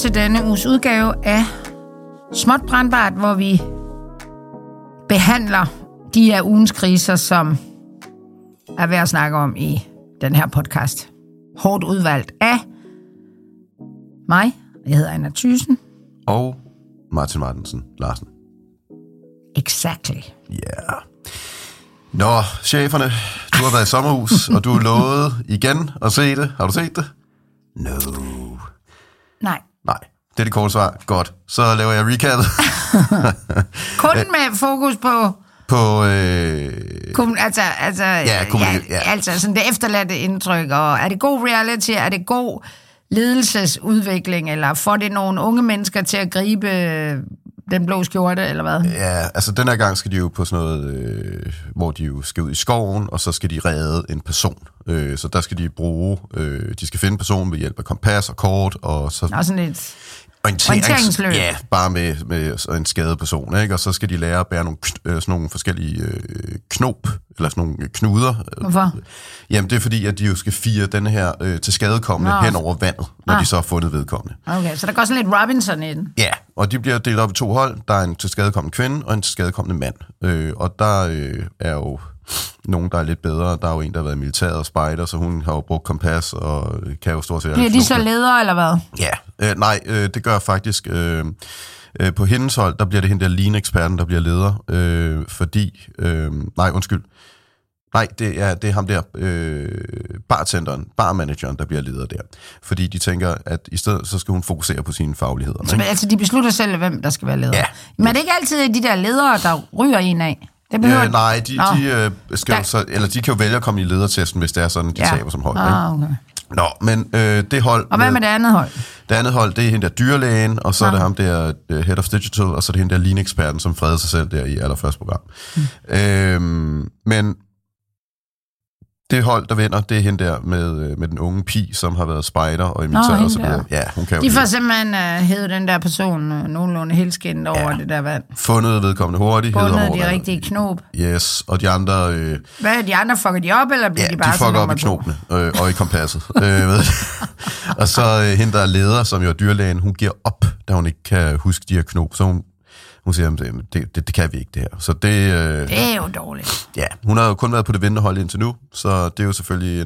til denne uges udgave af Småt Brandbart, hvor vi behandler de her ugens kriser, som er værd at snakke om i den her podcast. Hårdt udvalgt af mig, jeg hedder Anna Thyssen. Og Martin Martensen Larsen. Exactly. Ja. Yeah. Nå, cheferne, du har været i sommerhus, og du har lovet igen at se det. Har du set det? No. Nej. Det er det korte svar. Godt. Så laver jeg recapet. Kun med fokus på... Altså sådan det efterladte indtryk, og er det god reality, er det god ledelsesudvikling, eller får det nogle unge mennesker til at gribe den blå skjorte, eller hvad? Ja, altså den her gang skal de jo på sådan noget, hvor de jo skal ud i skoven, og så skal de redde en person. Så der skal de bruge, de skal finde personen ved hjælp af kompas og kort, og så... Og sådan et... Orienteringsløb. Ja, bare med en skadet person, ikke? Og så skal de lære at bære sådan nogle forskellige knop, eller sådan nogle knuder. Hvorfor? Jamen, det er fordi, at de jo skal fire denne her til skadekommende hen over vandet, når de så har fundet vedkommende. Okay, så der går sådan lidt Robinson i den. Ja, og de bliver delt op i 2 hold. Der er en til skadekommende kvinde og en til skadekommende mand. Og der er jo nogen, der er lidt bedre. Der er jo en, der har været i militæret og spejder, så hun har jo brugt kompas og kan jo stort set... Bliver de så ledere, eller hvad? Ja, nej, det gør faktisk... på hendes hold, der bliver det hende der lean-eksperten, der bliver leder, fordi... Nej, det er ham der, barmanageren, der bliver leder der. Fordi de tænker, at i stedet så skal hun fokusere på sine fagligheder. Så, altså, de beslutter selv, hvem der skal være leder? Ja. Men er det ikke altid de der ledere, der ryger en af? Nej, de kan jo vælge at komme i ledertesten, hvis det er sådan, de taber som hold. Okay. Nå, men det hold... Og hvad med det andet hold? Det andet hold, det er hende der dyrlægen, og så er det ham der Head of Digital, og så er det hende der lean-eksperten, som fredede sig selv der i allerførste program. Men det hold, der vinder, det er hende der med den unge pige, som har været spejder og i militæret og så videre. Ja, hun kan jo de får simpelthen hævet den der person nogenlunde helskindet over det der vand. Fundet vedkommende hurtigt. Fundet de rigtige knop. Yes, og de andre... Hvad er de andre? Fucker de op, eller bliver de bare sådan? Ja, de fucker op i knopene og i kompasset. Og så hende, der er leder, som jo er dyrlægen, hun giver op, da hun ikke kan huske de her knop. Så hun siger, det kan vi ikke, det her. Så det er jo dårligt. Ja, hun har jo kun været på det vinterhold indtil nu, så det er jo selvfølgelig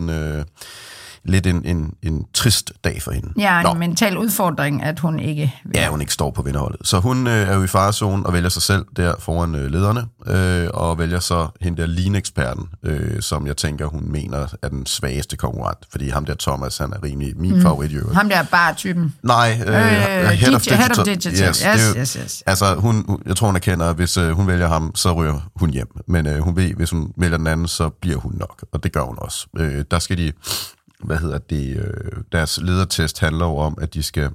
en trist dag for hende. Ja, en mental udfordring, at hun ikke... hun ikke står på vinterholdet. Så hun er jo i farezonen og vælger sig selv der foran lederne, og vælger så hende der lean-eksperten, som jeg tænker, hun mener er den svageste konkurrent. Fordi ham der Thomas, han er rimelig min favorit i øvrigt. Ham der bar-typen? Nej, Head of Digital. Yes. Altså, jeg tror, hun erkender, at hvis hun vælger ham, så ryger hun hjem. Men hun ved, hvis hun vælger den anden, så bliver hun nok. Og det gør hun også. Der skal de... deres ledertest handler jo om, at de skal...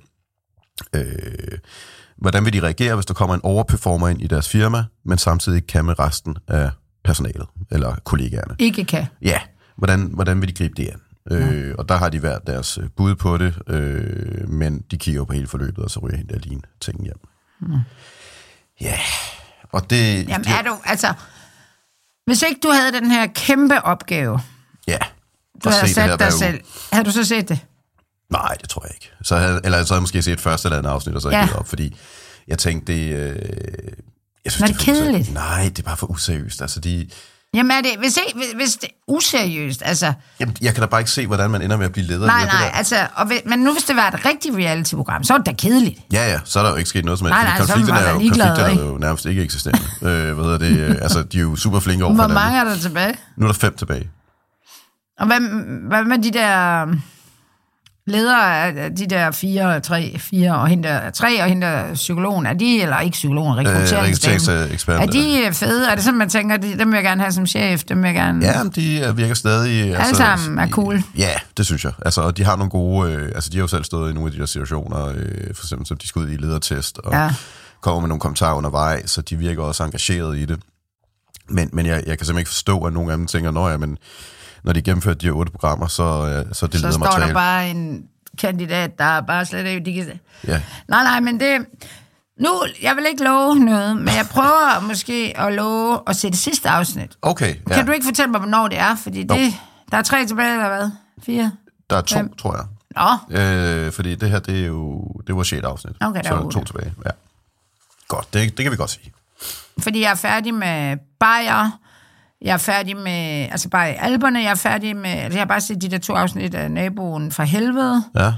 hvordan vil de reagere, hvis der kommer en overperformer ind i deres firma, men samtidig ikke kan med resten af personalet, eller kollegaerne? Ikke kan? Ja. Hvordan vil de gribe det an? Og der har de været deres bud på det, men de kigger på hele forløbet, og så ryger hende der lige ting hjem. Ja. Og det... Jamen er du... Altså, hvis ikke du havde den her kæmpe opgave... Ja. Du havde sat dig selv. Havde du så set det? Nej, det tror jeg ikke. Så havde jeg måske set første eller andet afsnit, og så ikke givet op, fordi jeg tænkte, jeg synes, det er kedeligt? Nej, det er bare for useriøst. Altså, Jamen er det, hvis det er useriøst, altså... Jamen, jeg kan da bare ikke se, hvordan man ender med at blive leder. Nej, altså... Men nu hvis det var et rigtigt reality-program, så er det da kedeligt. Ja, så er der jo ikke sket noget som helst. Nej, konflikter er jo nærmest ikke eksisterende. Altså, de er jo super flinke over for Hvor mange er der tilbage? Nu er der 5 tilbage. Og hvad med de der ledere af de der 4 og hende der 3 og hende der psykologen, er de, eller ikke psykologen, rekrutteringseksperter, er de fede? Er det sådan, man tænker, dem vil jeg gerne have som chef, dem vil jeg gerne... Ja, de virker stadig... Alle sammen er cool. Ja, det synes jeg. Altså, og de har nogle gode... de har jo selv stået i nogle af de der situationer, for eksempel, som de skal ud i ledertest, og kommer med nogle kommentarer undervejs, så de virker også engageret i det. Men jeg kan simpelthen ikke forstå, at nogle af dem tænker, men når de gennemfører de her 8 programmer, så det ledermateriale. Så står der bare en kandidat, der er bare slet ikke... De kan... Ja. Nej, men det... Nu, jeg vil ikke love noget, men jeg prøver måske at love at se det sidste afsnit. Okay, Kan du ikke fortælle mig, hvornår det er? Fordi der er 3 tilbage, eller hvad? 4? Der er 2, tror jeg. Nå. Fordi det her, det var 6. afsnit. Okay, så er der 2 tilbage. Ja. Godt, det kan vi godt sige. Fordi jeg er færdig med Bayer. Jeg er færdig med, altså bare i Alperne, jeg er færdig med, altså jeg har bare set de der 2 afsnit af Naboen fra helvede. Ja.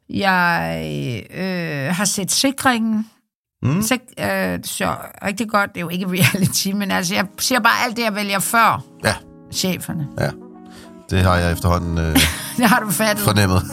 Jeg har set Sikringen. Så rigtig godt, det er jo ikke reality, men altså jeg siger bare alt det, jeg vælger før cheferne. Ja, det har jeg efterhånden det har du fattet. Fornemmet.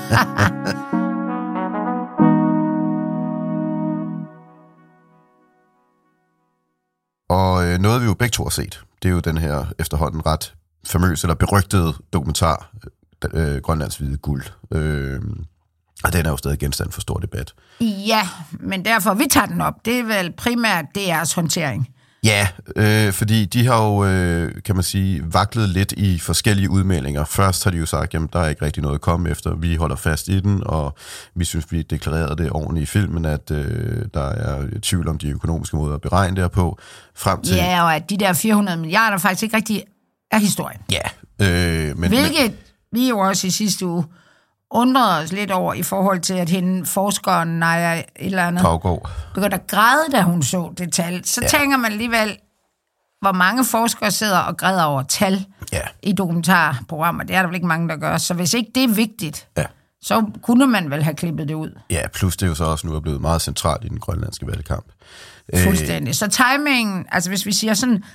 Og noget, vi jo begge to har set, det er jo den her efterhånden ret famøse eller berygtede dokumentar, Grønlands hvide guld. Og den er jo stadig genstand for stor debat. Ja, men derfor vi tager den op. Det er vel primært DR's håndtering. Ja, fordi de har jo, kan man sige, vaklet lidt i forskellige udmeldinger. Først har de jo sagt, jamen der er ikke rigtig noget at komme efter. Vi holder fast i den, og vi synes, vi deklarerede det ordentligt i filmen, at der er tvivl om de økonomiske måder at beregne det på. Frem til... Ja, og at de der 400 milliarder faktisk ikke rigtig er historien. Ja. Hvilket vi jo også i sidste uge undrede os lidt over i forhold til, at hende, forskeren, Naja et eller andet, begyndte at græde, da hun så det tal. Så tænker man alligevel, hvor mange forskere sidder og græder over tal i dokumentarprogrammer. Det er der vel ikke mange, der gør. Så hvis ikke det er vigtigt, så kunne man vel have klippet det ud. Ja, plus det er jo så også nu er blevet meget centralt i den grønlandske valgkamp. Fuldstændig. Så timingen, altså hvis vi siger sådan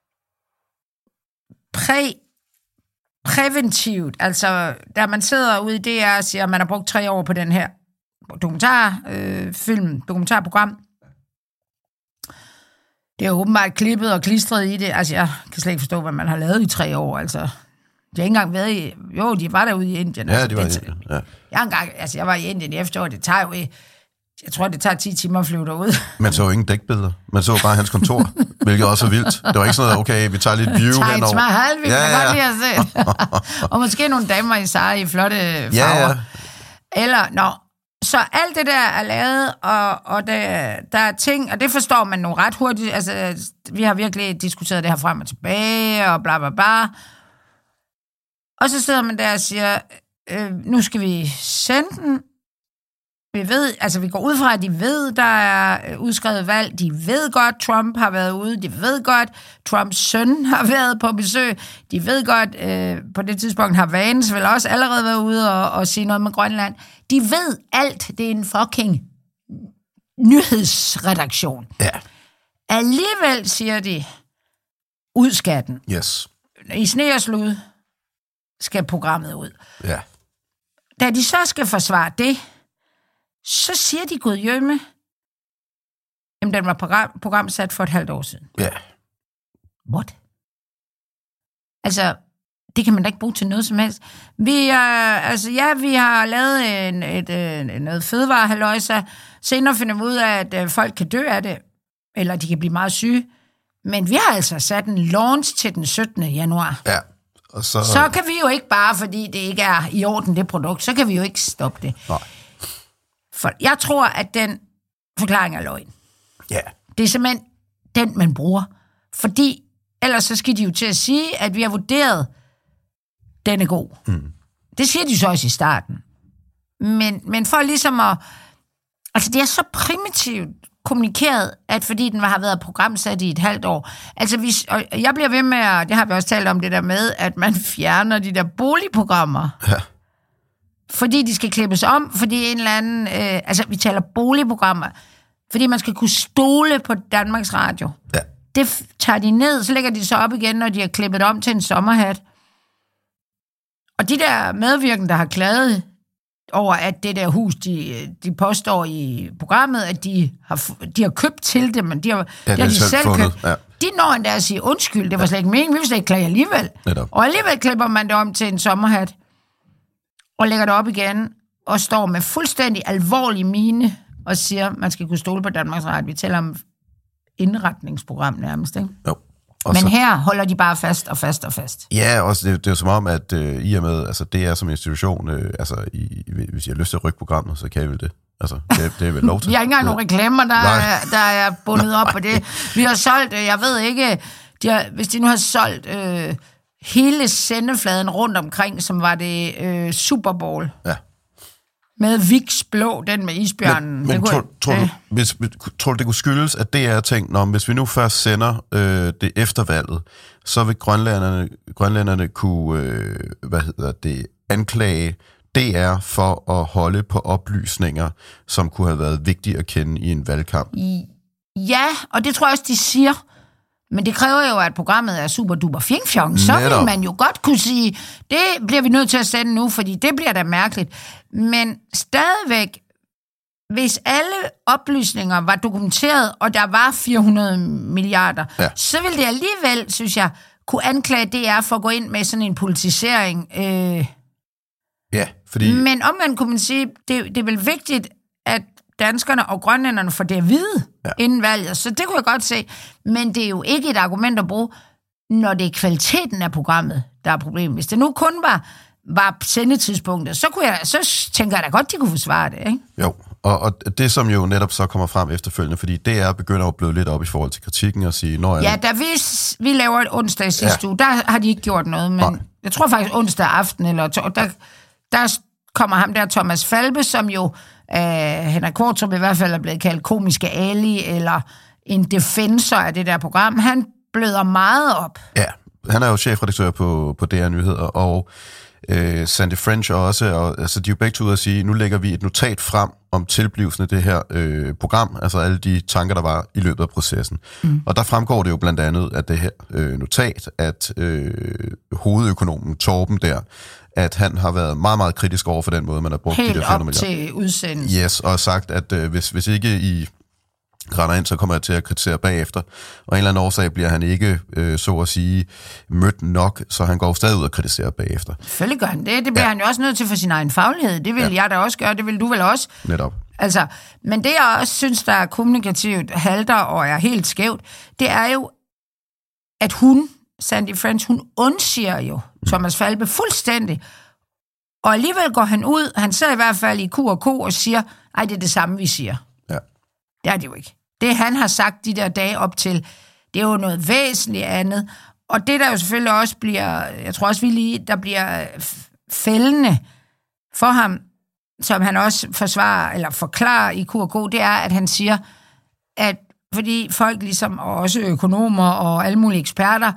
præventivt, altså da man sidder ude i DR og siger, at man har brugt 3 år på den her dokumentarprogram. Det er jo åbenbart klippet og klistret i det. Altså jeg kan slet ikke forstå, hvad man har lavet i 3 år. Altså, de har ikke engang været i... Jo, de var derude i Indien. Ja, altså, de var i Indien, ja. Jeg var i Indien i efteråret, det tager jo... Jeg tror, det tager 10 timer at flyve derud. Man så jo ingen dækbilleder. Man så bare hans kontor, hvilket også er vildt. Det var ikke sådan noget, okay, vi tager lidt view henover. Taj Mahal, vi kan godt lide at se. Og måske nogle damer i sari i flotte farver. Ja. Eller, så alt det der er lavet, og der er ting, og det forstår man nu ret hurtigt. Altså, vi har virkelig diskuteret det her frem og tilbage, og bla bla bla. Og så sidder man der og siger, nu skal vi sende den. Vi går ud fra, at de ved, der er udskrevet valg. De ved godt, Trump har været ude. De ved godt, Trumps søn har været på besøg. De ved godt, på det tidspunkt har Vance vel også allerede været ude og sige noget med Grønland. De ved alt. Det er en fucking nyhedsredaktion. Ja. Alligevel siger de, ud skal den. Yes. I sne og slud skal programmet ud. Ja. Da de så skal forsvare det, så siger de gudjømme, jamen den var programsat for et halvt år siden. Ja. What? Altså, det kan man da ikke bruge til noget som helst. Vi har lavet noget fødevarehalløjsa. Senere finder vi ud af, at folk kan dø af det, eller de kan blive meget syge. Men vi har altså sat en launch til den 17. januar. Ja. Og så kan vi jo ikke bare, fordi det ikke er i orden, det produkt, så kan vi jo ikke stoppe det. Nej. For jeg tror, at den forklaring er løgn. Ja. Det er simpelthen den, man bruger. Fordi ellers så skal de jo til at sige, at vi har vurderet, den er god. Det siger de så også i starten. Men for ligesom at... Altså, det er så primitivt kommunikeret, at fordi den har været programsat i et halvt år. Altså, og jeg bliver ved med, og det har vi også talt om det der med, at man fjerner de der boligprogrammer. Ja. Fordi de skal klippes om, fordi en eller anden... vi taler boligprogrammer, fordi man skal kunne stole på Danmarks Radio. Ja. Det tager de ned, så lægger de så op igen, når de har klippet om til en sommerhat. Og de der medvirkende, der har klaget over, at det der hus, de påstår i programmet, at de har købt til det, men de har de selv købt. Ja. De når endda at sige, undskyld, det var slet ikke meningen, vi vil slet ikke klage alligevel. Netop. Og alligevel klipper man det om til en sommerhat, og lægger det op igen, og står med fuldstændig alvorlig mine, og siger, man skal kunne stole på Danmarks Radio. Vi taler om indretningsprogram nærmest, ikke? Jo. Men her holder de bare fast og fast og fast. Ja, også det er jo som om, at i og med, altså det er som institution, hvis jeg har lyst til at rykke programmet, så kan jeg vel det. Altså, det er vel lov til. Vi har ikke engang nogen reklamer, der er bundet op på det. Vi har solgt, jeg ved ikke, hvis de nu har solgt hele sendefladen rundt omkring, som var det Super Bowl. Ja. Med Vicks Blå, den med isbjørnen. Men tror du, det kunne skyldes, at det er tænkt, hvis vi nu først sender det efter valget, så vil grønlænderne kunne, anklage DR for at holde på oplysninger, som kunne have været vigtige at kende i en valgkamp? Ja, og det tror jeg også, de siger. Men det kræver jo, at programmet er super duper fjong. Så vil man jo godt kunne sige, det bliver vi nødt til at sende nu, fordi det bliver da mærkeligt. Men stadigvæk, hvis alle oplysninger var dokumenteret, og der var 400 milliarder, så ville det alligevel, synes jeg, kunne anklage DR for at gå ind med sådan en politisering. Ja, fordi... Men omvendt kunne man sige, det er vel vigtigt, at danskerne og grønlænderne får det at vide inden valget. Så det kunne jeg godt se. Men det er jo ikke et argument at bruge, når det er kvaliteten af programmet, der er problemet. Hvis det nu kun var sendetidspunktet, så tænker jeg da godt, de kunne forsvare det, ikke? Jo, og det som jo netop så kommer frem efterfølgende, fordi DR begynder at blive lidt op i forhold til kritikken og sige... Ja, da vi laver et onsdag sidste uge, der har de ikke gjort noget, men jeg tror faktisk onsdag aften, eller der kommer ham der Thomas Falbe, som jo Henrik Qvortrup i hvert fald er blevet kaldt komiske Ali, eller en defensor af det der program. Han bløder meget op. Ja, han er jo chefredaktør på DR Nyheder, og Sandy French også, og altså, de er jo begge to ude at sige, nu lægger vi et notat frem om tilblivelsen af det her program, altså alle de tanker, der var i løbet af processen. Og der fremgår det jo blandt andet af det her notat, at hovedøkonomen Torben der, at han har været meget, meget kritisk over for den måde, man har brugt helt de der 400 milliarder. Helt op til udsendelse. Yes, og sagt, at hvis ikke I render ind, så kommer jeg til at kritisere bagefter. Og en eller anden årsag bliver han ikke, så at sige, mødt nok, så han går stadig ud og kritiserer bagefter. Selvfølgelig gør han det. Det bliver han jo også nødt til for sin egen faglighed. Det vil jeg da også gøre, det vil du vel også. Netop. Altså, men det jeg også synes, der er kommunikativt halter og er helt skævt, det er jo, at Sandy French, hun undsiger jo Thomas Falbe fuldstændig. Og alligevel går han ud, han sidder i hvert fald i Q&K og siger, ej, det er det samme, vi siger. Ja. Det er det jo ikke. Det, han har sagt de der dage op til, det er jo noget væsentligt andet. Og det, der jo selvfølgelig også bliver, jeg tror også, der bliver fældende for ham, som han også forsvarer, eller forklarer i Q&K, det er, at han siger, at fordi folk ligesom, og også økonomer og alle mulige eksperter,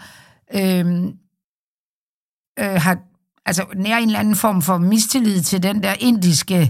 har altså nær en eller anden form for mistillid til den der indiske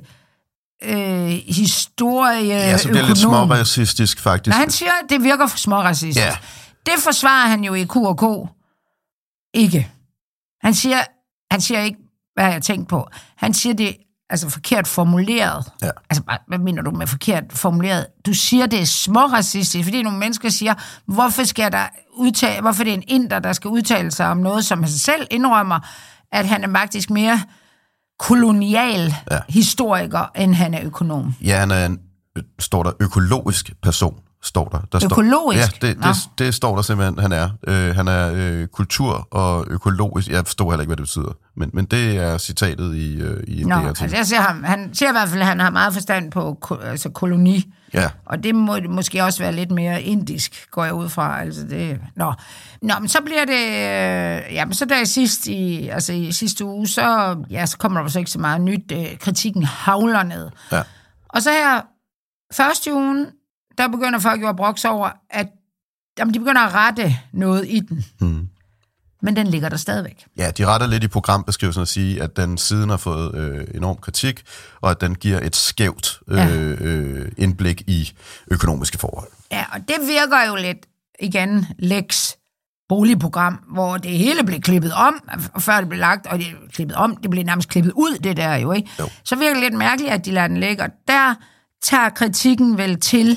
historie. Ja, så bliver lidt småracistisk, faktisk. Når han siger, at det virker for småracistisk. Ja. Det forsvarer han jo i Q&K ikke. Han siger ikke, hvad jeg har tænkt på. Han siger det altså forkert formuleret. Ja. Altså, hvad mener du med forkert formuleret? Du siger, det er småracistisk, fordi nogle mennesker siger, hvorfor er det en inder, der skal udtale sig om noget, som han selv indrømmer, at han er faktisk mere kolonial historiker, end han er økonom. Ja, han er står der økologisk person, står der. Økologisk? Ja, det står der simpelthen, han er. Han er kultur- og økologisk. Jeg forstår heller ikke, hvad det betyder. Men det er citatet i en DR-ting. Altså jeg ser ham, han siger i hvert fald, at han har meget forstand på koloni. Ja. Og det må måske også være lidt mere indisk, går jeg ud fra. Altså det, men så bliver det... men så der i sidste uge, så kommer der så ikke så meget nyt. Kritikken havler ned. Ja. Og så her, første ugen, der begynder folk jo at brokse over, at de begynder at rette noget i den. Men den ligger der stadigvæk. Ja, de retter lidt i programbeskrivelsen at sige, at den siden har fået enorm kritik, og at den giver et skævt indblik i økonomiske forhold. Ja, og det virker jo lidt, igen, Lex boligprogram, hvor det hele blev klippet om, og før det blev lagt, og det blev klippet om, det blev nærmest klippet ud, det der jo, ikke? Jo. Så virker det lidt mærkeligt, at de lader den ligge, og der tager kritikken vel til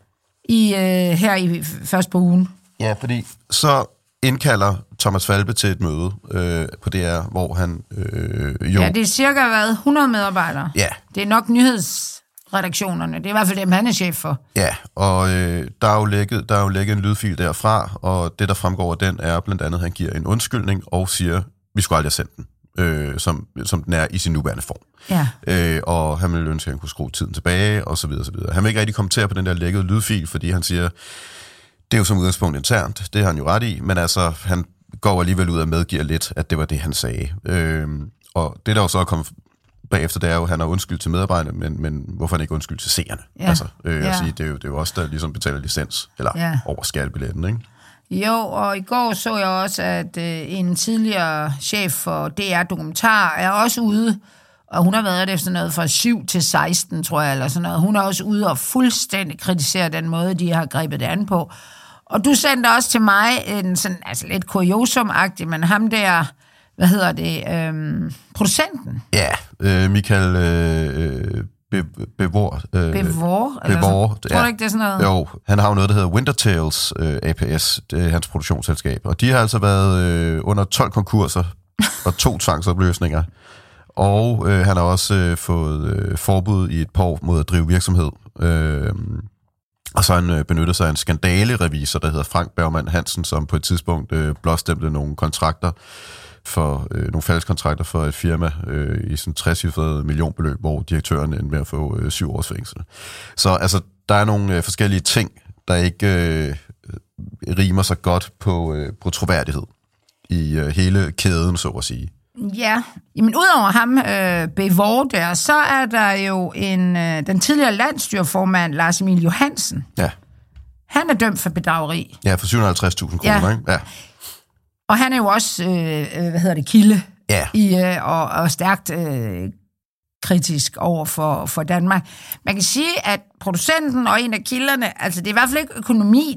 her i først på ugen. Ja, fordi så indkalder Thomas Falbe til et møde på DR, hvor han jo... Ja, det er cirka 100 medarbejdere. Ja. Det er nok nyhedsredaktionerne. Det er i hvert fald dem, han er chef for. Ja, og der er jo lægget en lydfil derfra, og det, der fremgår af den, er blandt andet, at han giver en undskyldning og siger, vi skulle aldrig have sendt den, som den er i sin nuværende form. Ja. Og han ville ønske, at han kunne skrue tiden tilbage, og så videre, så videre. Han vil ikke rigtig kommentere på den der lækkede lydfil, fordi han siger, det er jo som udgangspunkt internt, det har han jo ret i, men altså, han går alligevel ud og medgiver lidt, at det var det, han sagde. Og det, der jo så er kommet bagefter, det er jo, at han har undskyld til medarbejderne, men hvorfor han ikke undskyld til seerne? Ja. Altså, sige, det er jo også der ligesom betaler licens, eller over skattebilletten, ikke? Jo, og i går så jeg også, at en tidligere chef for DR Dokumentar er også ude, og hun har været det efter noget fra 7 til 16, tror jeg, eller sådan noget. Hun er også ude og fuldstændig kritisere den måde, de har grebet det an på. Og du sendte også til mig en sådan, altså lidt kuriosum-agtig, men ham der, producenten? Ja, Michael Bevor. Tror du ikke, det er sådan noget? Jo, han har jo noget, der hedder Wintertales APS, det er hans produktionsselskab. Og de har altså været under 12 konkurser og 2 tvangsopløsninger. Og han har også fået forbud i et par år mod at drive virksomhed. Og så han benyttet sig af en skandalerevisor, der hedder Frank Bergmann Hansen, som på et tidspunkt blåstemplede nogle kontrakter nogle falskontrakter for et firma i sådan 60-cifret millionbeløb, hvor direktøren endte med at få 7 års fængsel. Så altså, der er nogle forskellige ting, der ikke rimer så godt på troværdighed i hele kæden, så at sige. Ja, men udover ham, Bevor der, så er der jo den tidligere landsstyreformand, Lars Emil Johansen. Ja. Han er dømt for bedrageri. Ja, for 750.000 kroner, ikke? Ja. Og han er jo også, kilde og stærkt kritisk over for Danmark. Man kan sige, at producenten og en af kilderne, altså det er i hvert fald ikke økonomi,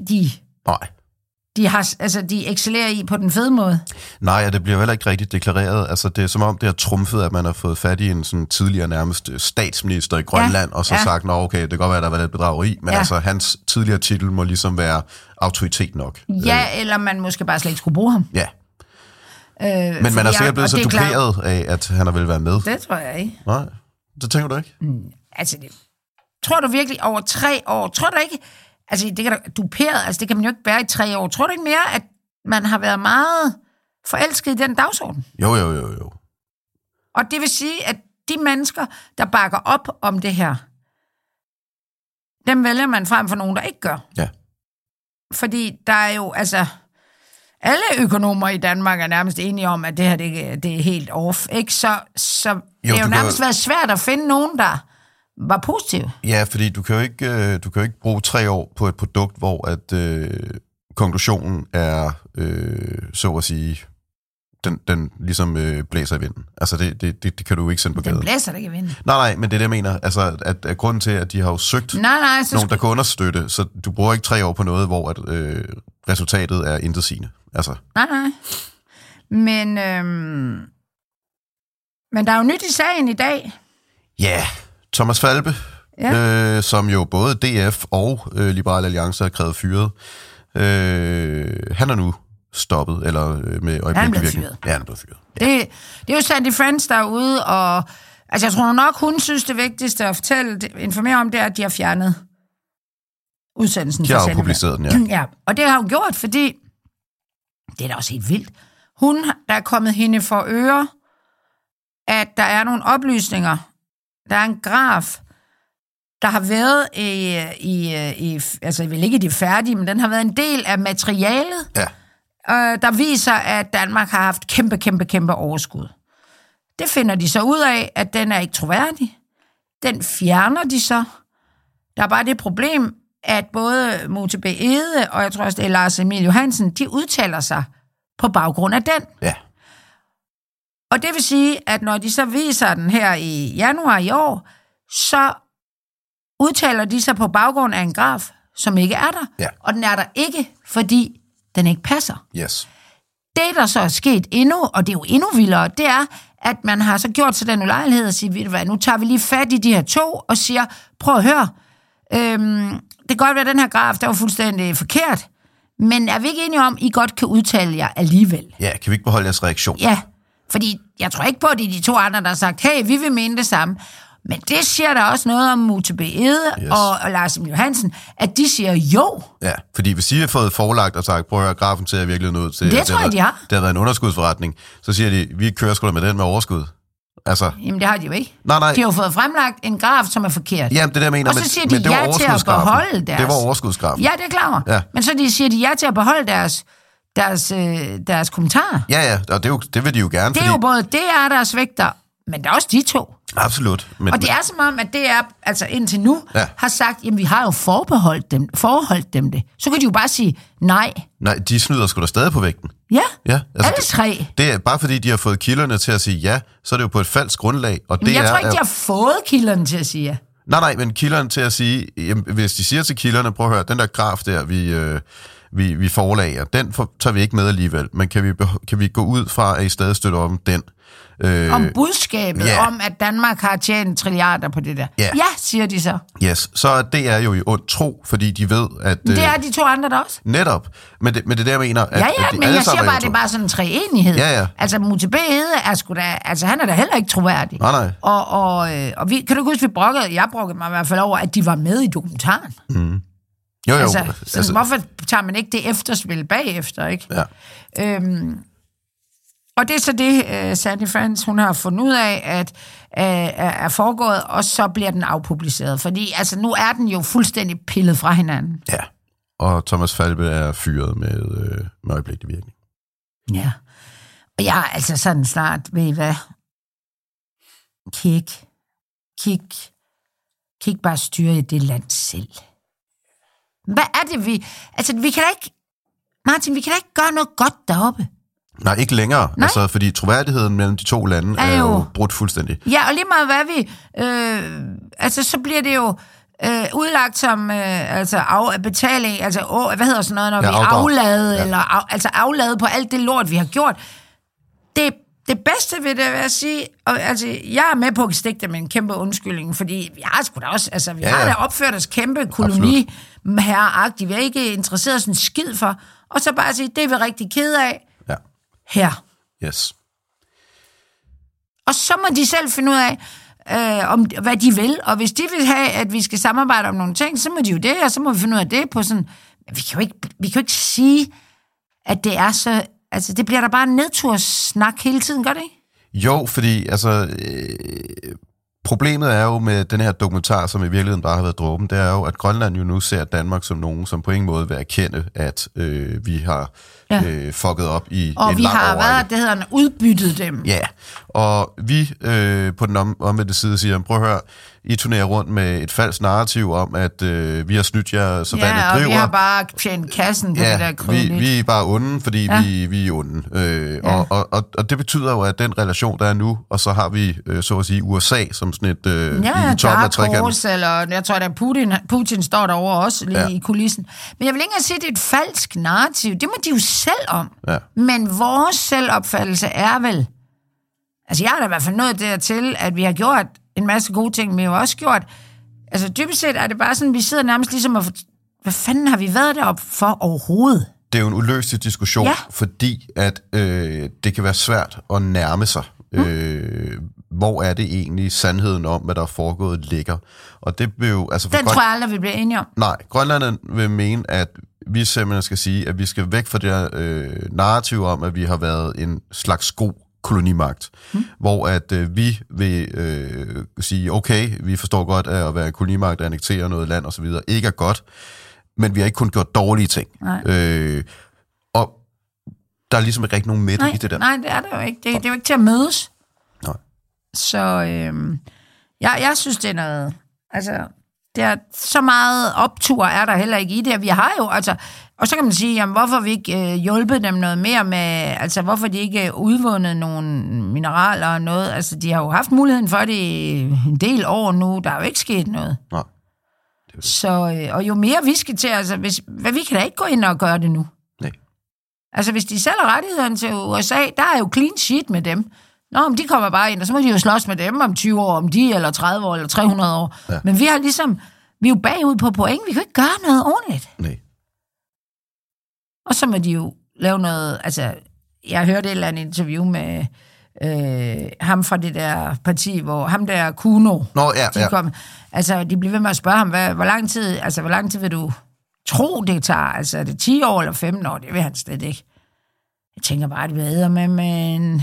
de excellerer i på den fede måde. Nej, det bliver heller ikke rigtigt deklareret. Altså det er som om, det har trumfet, at man har fået fat i en sådan tidligere nærmest statsminister i Grønland, og så sagt, okay, det kan godt være, at der var lidt bedrageri, men altså hans tidligere titel må ligesom være autoritet nok. Ja, eller man måske bare slet ikke skulle bruge ham. Ja. Men man er sikkert blevet så duperet af, at han har vel været med. Det tror jeg ikke. Nej, det tænker du ikke? Tror du virkelig over 3 år? Tror du ikke... Altså, det kan duperet, altså det kan man jo ikke være i 3 år. Tror du ikke mere, at man har været meget forelsket i den dagsorden? Jo. Og det vil sige, at de mennesker, der bakker op om det her, dem vælger man frem for nogen, der ikke gør. Ja. Fordi der er jo, altså... Alle økonomer i Danmark er nærmest enige om, at det her det er helt off, ikke? Så det er jo nærmest været svært at finde nogen, der var positive. Ja, fordi du kan jo ikke bruge 3 år på et produkt, hvor at konklusionen er, så at sige, den ligesom blæser i vinden. Altså, det kan du ikke sende på gaden. Den blæser ikke i vinden. Nej, men det er det, jeg mener. Altså, at grunden til, at de har jo søgt nogen, der kan understøtte, så du bruger ikke 3 år på noget, hvor at, resultatet er intetsigende. Altså. Nej. Men der er jo nyt i sagen i dag. Ja, Thomas Falbe, som jo både DF og Liberal Alliance har krævet fyret. Han er nu stoppet, eller med øjeblikkelig virkning. Ja, han er blevet fyret. Ja. Det er jo Sandy Friends derude, og altså, jeg tror nok, hun synes, det vigtigste at informere om, det er, at de har fjernet udsendelsen. De har jo publiceret den, ja. Ja, og det har hun gjort, fordi det er da også helt vildt. Der er kommet hende for øre, at der er nogle oplysninger. Der er en graf, der har været altså vel ikke de færdige, men den har været en del af materialet, der viser, at Danmark har haft kæmpe overskud. Det finder de så ud af, at den er ikke troværdig. Den fjerner de så. Der er bare det problem, at både Mute B. Egede, og jeg tror også, det er Lars Emil Johansen, de udtaler sig på baggrund af den. Ja. Og det vil sige, at når de så viser den her i januar i år, så udtaler de sig på baggrund af en graf, som ikke er der. Ja. Og den er der ikke, fordi den ikke passer. Yes. Det, der så er sket endnu, og det er jo endnu vildere, det er, at man har så gjort sig den ulejlighed og siger, ved du hvad, nu tager vi lige fat i de her 2 og siger, prøv at høre, det kan godt være, at den her graf, der var fuldstændig forkert, men er vi ikke enige om, I godt kan udtale jer alligevel? Ja, kan vi ikke beholde jeres reaktion? Ja, fordi jeg tror ikke på, at det er de 2 andre, der har sagt, hey, vi vil mene det samme. Men det siger der også noget om Mute B. Egede og Lars Emil Johansen, at de siger jo. Ja, fordi hvis I har fået forelagt og sagt, prøv at høre, grafen til at virkelig noget til. Det tror jeg, de har. Det har været en underskudsforretning. Så siger de, vi kører sgu da med den med overskud. Altså. Jamen, det har de jo ikke. Nej. De har jo fået fremlagt en graf, som er forkert. Jamen, det der mener, og så siger de ja til at beholde deres. Det var overskudsgrafen. Ja, det er klar. Ja. Men så siger de ja til at beholde deres kommentarer. Ja, og det vil de jo gerne. Det er jo både DR, der svigter, Men der er også de to. Absolut. Og det er som om, at det er, altså indtil nu, har sagt, jamen vi har jo forholdt dem det. Så kan de jo bare sige nej. Nej, de snyder sgu da stadig på vægten. Ja, altså, alle tre. Det er bare fordi, de har fået kilderne til at sige ja, så er det jo på et falsk grundlag. Og det men jeg tror ikke, de har fået kilderne til at sige ja. Nej, men kilderne til at sige, jamen, hvis de siger til kilderne, prøv at høre, den der graf der, vi forelager, den tager vi ikke med alligevel, men kan vi gå ud fra, at I stadig støtter om den? Om budskabet, om at Danmark har tjent trilliarder på det der. Ja, siger de så. Yes, så det er jo i ond tro, fordi de ved, at... Det er de to andre der også. Netop, men det er der, jeg mener... At, men jeg siger bare, at det er bare sådan en treenighed. Ja. Altså, Mutebe er sgu da... Altså, han er da heller ikke troværdig. Nej. Og vi, kan du huske, jeg brokkede mig i hvert fald over, at de var med i dokumentaren. Mm. Jo. Altså, hvorfor tager man ikke det efterspil bagefter, ikke? Ja. Og det er så det, Sandy Frantz, hun har fundet ud af, at er foregået, og så bliver den afpubliceret. Fordi altså, nu er den jo fuldstændig pillet fra hinanden. Ja, og Thomas Falbe er fyret med øjeblikelig virkning. Ja, og jeg er altså sådan snart, ved I hvad? Kig bare styre i det land selv. Hvad er det, vi... Altså, vi kan da ikke... Martin, vi kan da ikke gøre noget godt deroppe. Nej, ikke længere. Nej. Altså, fordi troværdigheden mellem de to lande er jo brudt fuldstændig. Ja, og lige meget hvad vi... så bliver det jo udlagt som betaling, hvad hedder sådan noget, når vi afladet, eller afladet på alt det lort, vi har gjort. Det bedste ved det, vil jeg sige, og altså, jeg er med på at stikke det med en kæmpe undskyldning, fordi vi har sgu da også, altså, vi har da opført os kæmpe koloniherreagtigt, vi er ikke interesseret sådan en skid for, og så bare sige, det er vi rigtig ked af, her. Yes. Og så må de selv finde ud af, om hvad de vil, og hvis de vil have, at vi skal samarbejde om nogle ting, så må de jo det, og så må vi finde ud af det på sådan, vi kan jo ikke sige, at det er så, altså det bliver der bare en nedturssnak hele tiden, gør det ikke? Jo, fordi altså, problemet er jo med den her dokumentar, som i virkeligheden bare har været dråben, det er jo, at Grønland jo nu ser Danmark som nogen, som på ingen måde vil erkende, at vi har fucket op i en lang Og vi har været, det hedder, udbyttet dem. Ja, og vi på den omvendte side siger, prøv at høre, I turnerer rundt med et falsk narrativ om, at vi har snydt jer, så vandet driver. Ja, og vi har bare tjent kassen på det der krydligt. Vi er bare onde, fordi vi er onde. Og det betyder jo, at den relation, der er nu, og så har vi, så at sige, USA som sådan et i toppen af trekanten. Eller jeg tror, at Putin står derovre også lige i kulissen. Men jeg vil ikke engang sige, at det er et falsk narrativ. Det må de jo selv om. Ja. Men vores selvopfattelse er vel... Altså, jeg har da i hvert fald nået dertil, at vi har gjort en masse gode ting, men vi har også gjort... Altså, dybest set er det bare sådan, vi sidder nærmest ligesom og... Hvad fanden har vi været deroppe for overhovedet? Det er jo en uløselig diskussion, fordi at det kan være svært at nærme sig. Hvor er det egentlig sandheden om, hvad der er foregået ligger? Og det vil jo... Altså, den tror jeg aldrig, vi bliver enige om. Nej, Grønland vil mene, at vi simpelthen skal sige, at vi skal væk fra det her narrativ om, at vi har været en slags god kolonimagt, hvor at vi vil sige, okay, vi forstår godt, at være en kolonimagt, at annektere noget land osv., ikke er godt, men vi har ikke kun gjort dårlige ting. Og der er ligesom ikke rigtig nogen midt i det der. Nej, det er det jo ikke. Det er jo ikke til at mødes. Nej. Så jeg synes, det er noget... Altså, det er så meget optur er der heller ikke i det. Vi har jo, altså... Og så kan man sige, jamen, hvorfor vi ikke hjulpet dem noget mere med... Altså, hvorfor de ikke udvundet nogle mineraler og noget. Altså, de har jo haft muligheden for det en del år nu. Der er jo ikke sket noget. Nej. Så, og jo mere vi skal til... Altså, vi kan da ikke gå ind og gøre det nu. Nej. Altså, hvis de sælger rettighederne til USA, der er jo clean sheet med dem. Nå, men de kommer bare ind, og så må de jo slås med dem om 20 år, om de eller 30 år, eller 300 år. Ja. Men vi har ligesom... Vi er jo bagud på point. Vi kan ikke gøre noget ordentligt. Nej. Og så må de jo lave noget... Altså, jeg hørte et eller andet interview med ham fra det der parti, hvor ham der Kuno... Nå, ja. Kom, altså, de blev ved med at spørge ham, hvor lang tid vil du tro, det tager? Altså, er det 10 år eller 15 år? Det vil han slet ikke. Jeg tænker bare, at det vil med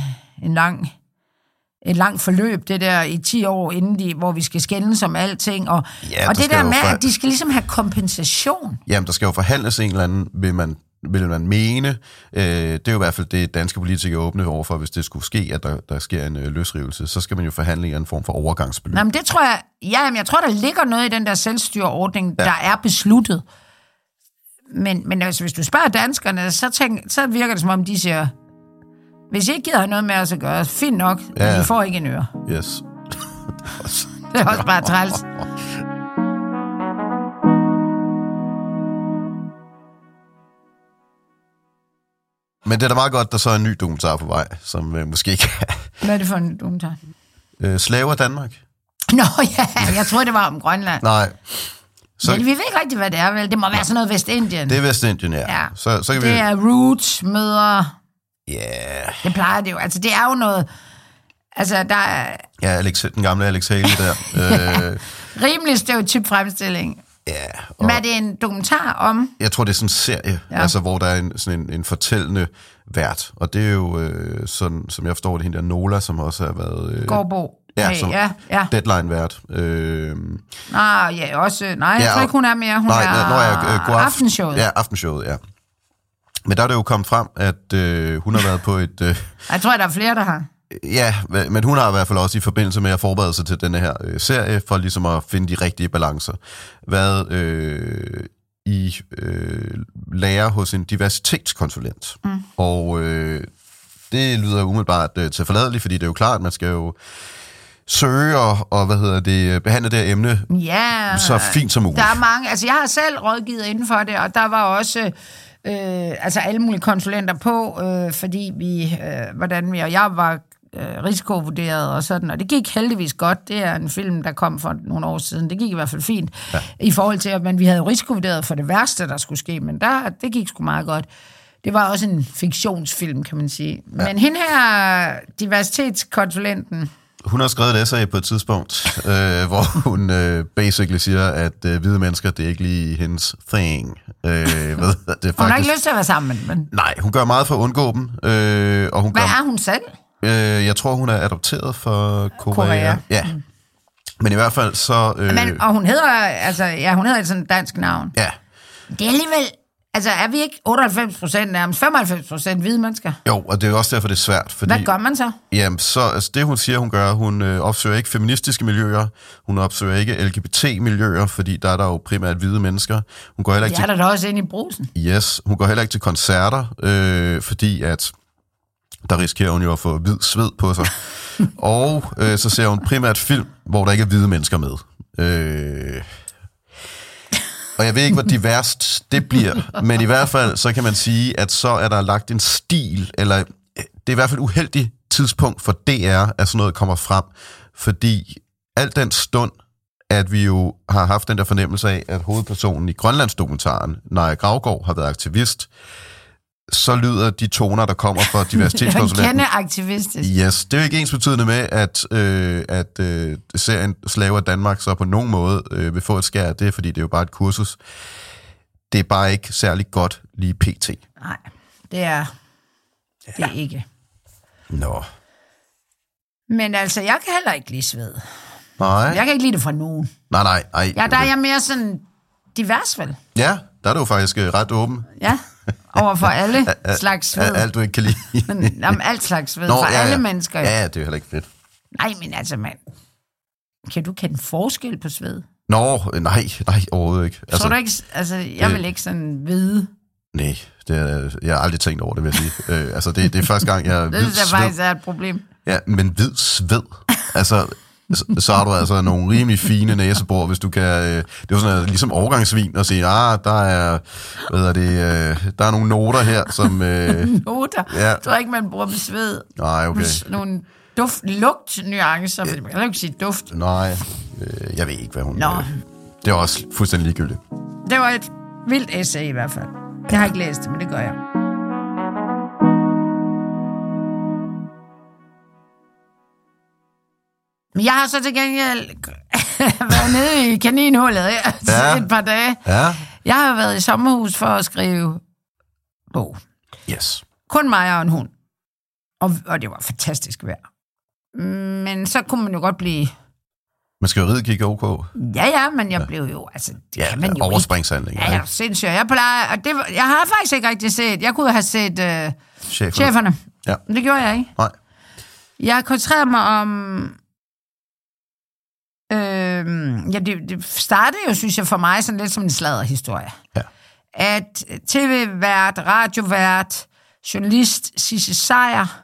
et langt forløb, det der i 10 år, inden hvor vi skal skændes om alting, og det der med, at de skal ligesom have kompensation. Jamen, der skal jo forhandles en eller anden, vil man vil man mene. Det er jo i hvert fald det, danske politikere åbne overfor, hvis det skulle ske, at der sker en løsrivelse. Så skal man jo forhandle i en form for overgangsbeløb. Jamen, det tror jeg... Ja, men jeg tror, der ligger noget i den der selvstyreordning, der er besluttet. Men altså, hvis du spørger danskerne, så virker det, som om de siger, hvis I ikke gider have noget med os at gøre, fint nok, I får ikke en øre. Yes. Det er også bare træls. Men det er da meget godt, der så er en ny dokumentar på vej, som måske kan... Hvad er det for en dokumentar? Slaver Danmark. Nå ja, jeg troede, det var om Grønland. Nej. Så... Men vi ved ikke rigtig, hvad det er, vel? Det må være sådan noget Vestindien. Det er Vestindien, ja. Så kan det er Roots møder... Ja. Yeah. Det plejer det jo. Altså, det er jo noget... Altså, der er... Ja, den gamle Alex Haley der. Rimelig stereotyp fremstilling. Ja. Men er det en dokumentar om... Jeg tror, det er sådan en serie, altså, hvor der er sådan en fortællende vært. Og det er jo sådan, som jeg forstår det, hende der Nola, som også har været... Gårdbo. Ja. Deadline-vært. Også... Nej, jeg tror ikke, hun er mere. Hun er Aftenshowet. Ja, Aftenshowet, ja. Men der er det jo kommet frem, at hun har været på et... Jeg tror, der er flere, der har. Ja, men hun har i hvert fald også i forbindelse med at forberede sig til denne her serie, for ligesom at finde de rigtige balancer, været i lærer hos en diversitetskonsulent. Og det lyder umiddelbart tilforladeligt, fordi det er jo klart, at man skal jo søge og behandle det her emne så fint som muligt. Der er mange, altså jeg har selv rådgivet inden for det, og der var også alle mulige konsulenter på, fordi jeg var risikovurderet og sådan, og det gik heldigvis godt. Det er en film, der kom for nogle år siden. Det gik i hvert fald fint, i forhold til, at vi havde risikovurderet for det værste, der skulle ske, men det gik sgu meget godt. Det var også en fiktionsfilm, kan man sige. Ja. Men hende her, diversitetskonsulenten, hun har skrevet et essay på et tidspunkt, hvor hun basically siger, at hvide mennesker, det er ikke lige hendes thing. Det er faktisk... Hun har ikke lyst til at være sammen med dem. Nej, hun gør meget for at undgå dem. Og hun er hun selv? Jeg tror, hun er adopteret fra Korea. Ja. Men i hvert fald så... Og hun hedder, hun hedder et sådan dansk navn. Ja. Det er alligevel... Altså, er vi ikke 98%, nærmest 95% hvide mennesker? Jo, og det er jo også derfor, det er svært. Fordi, hvad gør man så? Jamen, så det hun siger, hun gør, hun opsøger ikke feministiske miljøer, hun opsøger ikke LGBT-miljøer, fordi der er der jo primært hvide mennesker. Hun går heller ikke der også inde i brusen. Yes, hun går heller ikke til koncerter, fordi at der risikerer hun jo at få hvid sved på sig. Og så ser hun primært film, hvor der ikke er hvide mennesker med. Og jeg ved ikke, hvor diverst det bliver, men i hvert fald, så kan man sige, at så er der lagt en stil, eller det er i hvert fald et uheldigt tidspunkt for DR, at sådan noget kommer frem, fordi alt den stund, at vi jo har haft den der fornemmelse af, at hovedpersonen i Grønlandsdokumentaren, Naja Gravgaard, har været aktivist, så lyder de toner, der kommer fra diversitetskonsulenten. aktivistisk. Yes, det er jo ikke ens betydende med, at serien Slaver Danmark så på nogen måde vil få et skær af det, fordi det er jo bare et kursus. Det er bare ikke særlig godt lige pt. Nej, det er det ikke. Nå. Men altså, jeg kan heller ikke lide sved. Nej. Jeg kan ikke lide det fra nogen. Nej. Ja, der er jeg mere sådan divers, vel? Ja, der er du jo faktisk ret åben. Ja, overfor alle slags sved. Alt du ikke kan lide. Jamen, alt slags sved. For alle mennesker. Ja, det er jo heller ikke fedt. Nej, men altså, kan du kende forskel på sved? Nej, overhovedet ikke. Altså, tror du ikke, altså, jeg vil ikke sådan vide. Nej, jeg har aldrig tænkt over det, vil jeg sige. Det er første gang, jeg det synes jeg faktisk er et problem. Ja, men hvid sved. Altså, så har du altså nogle rimelig fine næsebor, hvis du kan... Det er jo sådan ligesom overgangsvin at sige, der er... der er nogle noter her, som... Noter? Ja. Jeg tror ikke, man bruger med sved. Nej, okay. Nogle lugtnuancer, for man kan jo ikke sige duft. Nej, jeg ved ikke, hvad hun... Det er også fuldstændig ligegyldigt. Det var et vildt essay i hvert fald. Jeg har ikke læst det, men det gør jeg. Men jeg har så til gengæld været nede i kaninhullet et par dage. Ja. Jeg har været i sommerhus for at skrive bog. Yes. Kun mig og en hund. Og det var fantastisk vejr. Men så kunne man jo godt blive Men skriveriet gik ok? Ja, men jeg blev jo... Altså, det kan man jo overspringshandling. Ja, sindssygt. Jeg plejer... Og jeg har faktisk ikke rigtig set... Jeg kunne have set cheferne. Ja. Men det gjorde jeg ikke. Nej. Jeg koncentrerede mig om... det startede jo, synes jeg, for mig sådan lidt som en sladderhistorie. Ja. At tv-vært, radiovært, journalist Sisse Sejer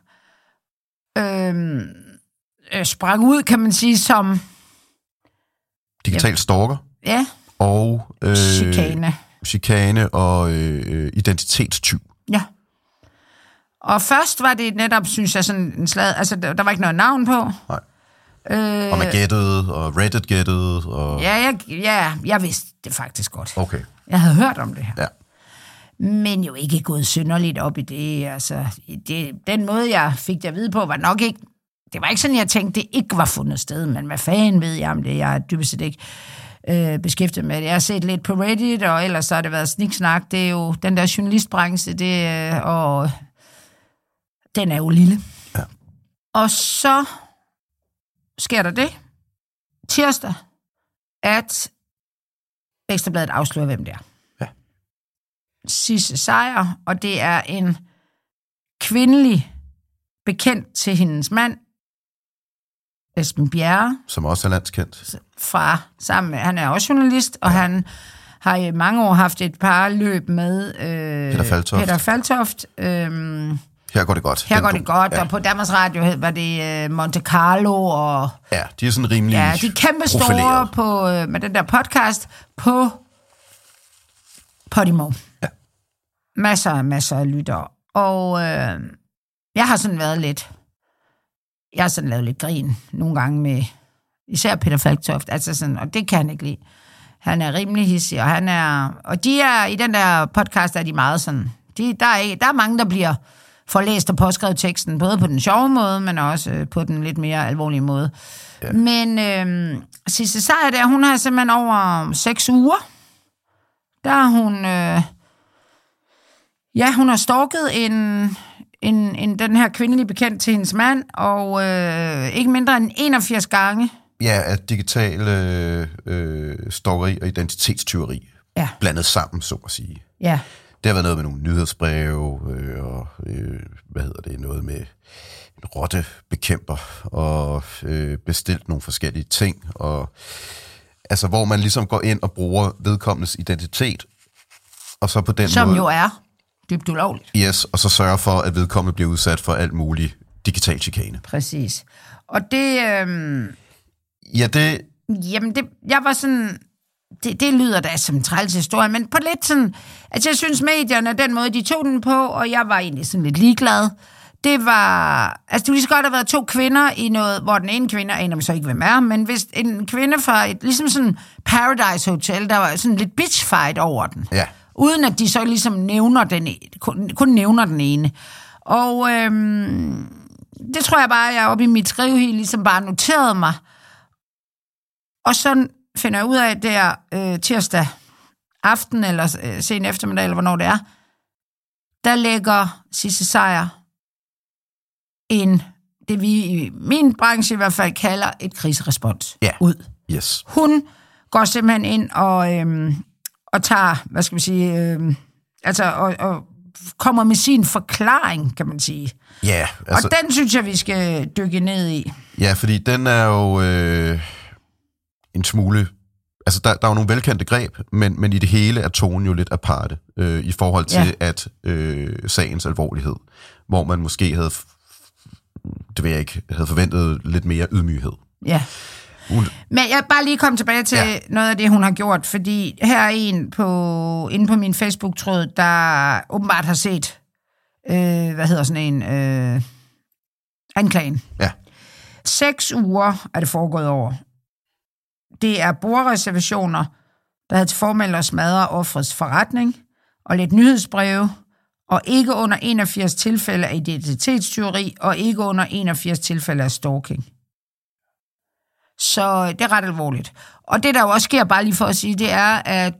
sprang ud, kan man sige, som... Digital stalker. Ja. Og... Chikane og identitetstyv. Ja. Og først var det netop, synes jeg, sådan en slag... Altså, der var ikke noget navn på. Nej. Og man gættede, og Reddit gættede, og... Jeg vidste det faktisk godt. Okay. Jeg havde hørt om det her. Ja. Men jo ikke gået synderligt op i det. Altså, den måde, jeg fik det at vide på, var nok ikke... Det var ikke sådan, jeg tænkte, det ikke var fundet sted, men hvad fanden ved jeg om det? Jeg er dybest set ikke beskæftiget med det. Jeg har set lidt på Reddit, og ellers så har det været sniksnak. Det er jo den der journalistbranche, og den er jo lille. Ja. Og så sker der det tirsdag, at Ekstra Bladet afslører, hvem det er. Ja. Sisse Sejer, og det er en kvindelig bekendt til hendes mand, Esben Bjerre. Som også er landskendt. Han er også journalist, og han har i mange år haft et par løb med Peter Faltoft. Her går det godt. Her går det godt, ja. Og på Danmarks Radio var det Monte Carlo. Og, ja, de er sådan rimelig de er kæmpe store på, med den der podcast på Podimo. Ja. Masser af lyttere. Og jeg har sådan været lidt... Jeg har sådan lavet lidt grin nogle gange med især Peter Falktoft, altså sådan, og det kan han ikke lide. Han er rimelig hissig, og de er i den der podcast, er de meget sådan, der er mange, der bliver forlæst og påskrevet teksten, både på den sjove måde, men også på den lidt mere alvorlige måde. Ja. Men Sisse Sejer der, hun har simpelthen over 6 uger, der har hun har stalket den her kvindelige bekendt til hendes mand, og ikke mindre end 81 gange. Ja, at digitale stalkeri og identitetstyveri blandet sammen, så at sige. Ja. Det har været noget med nogle nyhedsbreve, og noget med en rottebekæmper, og bestilt nogle forskellige ting, og altså, hvor man ligesom går ind og bruger vedkommendes identitet, og så på den som måde... jo er dybt ulovligt. Yes, og så sørge for, at vedkommende bliver udsat for alt muligt digital chikane. Præcis. Og det... Jamen, jeg var sådan... Det lyder da som en træls historie, men på lidt sådan... Altså, jeg synes, medierne, den måde, de tog den på, og jeg var egentlig sådan lidt ligeglad. Det var... Altså, det ville lige så godt have været 2 kvinder i noget, hvor den ene kvinde, aner man så ikke, hvem er, men hvis en kvinde fra et ligesom sådan Paradise Hotel, der var sådan lidt bitchfight over den. Ja. Uden at de så ligesom nævner kun nævner den ene. Og det tror jeg bare, jeg oppe i mit skrivehil ligesom bare noterede mig. Og så finder jeg ud af, der tirsdag aften, eller sen eftermiddag, eller hvornår det er, der lægger Sisse Sejer det vi i min branche i hvert fald kalder et krigsrespons ud. Yes. Hun går simpelthen ind og tager, hvad skal man sige, og kommer med sin forklaring, kan man sige. Ja. Altså, og den synes jeg, vi skal dykke ned i. Ja, fordi den er jo en smule... Altså, der er jo nogle velkendte greb, men i det hele er tonen jo lidt aparte i forhold til at sagens alvorlighed, hvor man måske havde forventet lidt mere ydmyghed. Ja. Men jeg bare lige komme tilbage til noget af det, hun har gjort, fordi her er inde på min Facebook-tråd, der åbenbart har set, anklagen. Ja. 6 uger er det foregået over. Det er bordreservationer, der havde til formål at smadre offerets forretning, og lidt nyhedsbreve, og ikke under 81 tilfælde af identitetstyveri, og ikke under 81 tilfælde af stalking. Så det er ret alvorligt. Og det, der jo også sker, bare lige for at sige, det er, at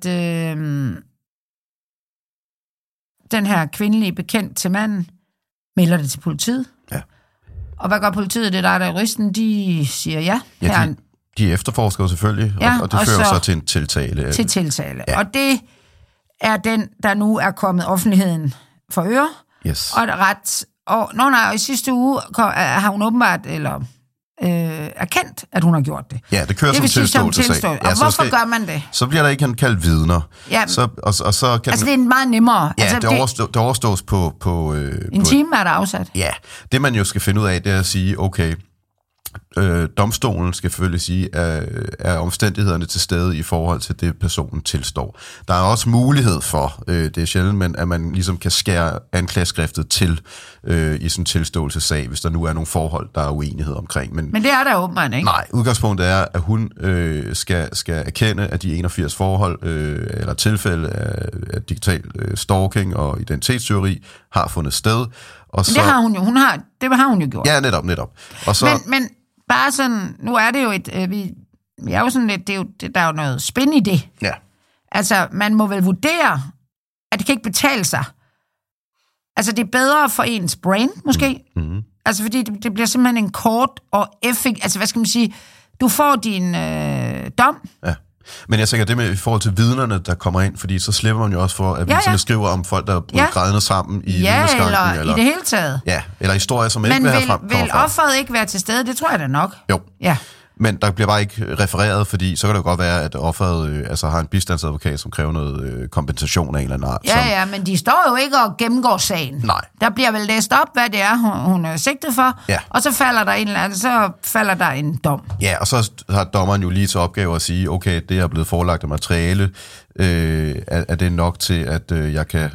den her kvindelige bekendt til manden melder det til politiet. Ja. Og hvad gør politiet? Det der er juristen, de siger ja. De efterforsker jo selvfølgelig, og det fører så til en tiltale. Til tiltale. Ja. Og det er den, der nu er kommet offentligheden for øre. Yes. Og i sidste uge har hun åbenbart, erkendt, at hun har gjort det. Ja, det kører som tilståelsessag. Og hvorfor gør man det? Så bliver der ikke kaldt vidner. Ja. Så kan det er meget nemmere. Ja, det overstås på en time er der afsat. Ja, det man jo skal finde ud af, det er at sige, okay, domstolen skal selvfølgelig sige, er omstændighederne til stede i forhold til det, personen tilstår. Der er også mulighed for, det er sjældent, men at man ligesom kan skære anklageskriftet til i sådan en tilståelsessag, hvis der nu er nogle forhold, der er uenighed omkring. Men det er der åbenbart ikke. Nej, udgangspunktet er, at hun skal erkende, at de 81 forhold eller tilfælde af digital stalking og identitetsteori har fundet sted. Og så, det har hun jo. Det har hun jo gjort. Ja, netop. Og så, men bare sådan, nu er det jo vi er jo sådan lidt, der er jo noget spænd i det. Ja. Altså, man må vel vurdere, at det kan ikke betale sig. Altså, det er bedre for ens brain, måske. Mm-hmm. Altså, fordi det bliver simpelthen en kort og effekt. Altså, hvad skal man sige? Du får din dom. Ja. Men jeg tænker, det med i forhold til vidnerne, der kommer ind, fordi så slipper man jo også for, at vi skriver om folk, der er blevet grædende sammen i vidneskranken. Eller i det hele taget. Ja, eller historier, som ikke vil have frem. Men vil offeret ikke være til stede? Det tror jeg da nok. Jo. Ja. Men der bliver bare ikke refereret, fordi så kan det jo godt være, at offeret har en bistandsadvokat, som kræver noget kompensation af en eller anden art. Ja, men de står jo ikke og gennemgår sagen. Nej. Der bliver vel læst op, hvad det er, hun er sigtet for, og så falder der en dom. Ja, og så har dommeren jo lige til opgave at sige, okay, det er blevet forelagt af materiale, er det nok til, at jeg kan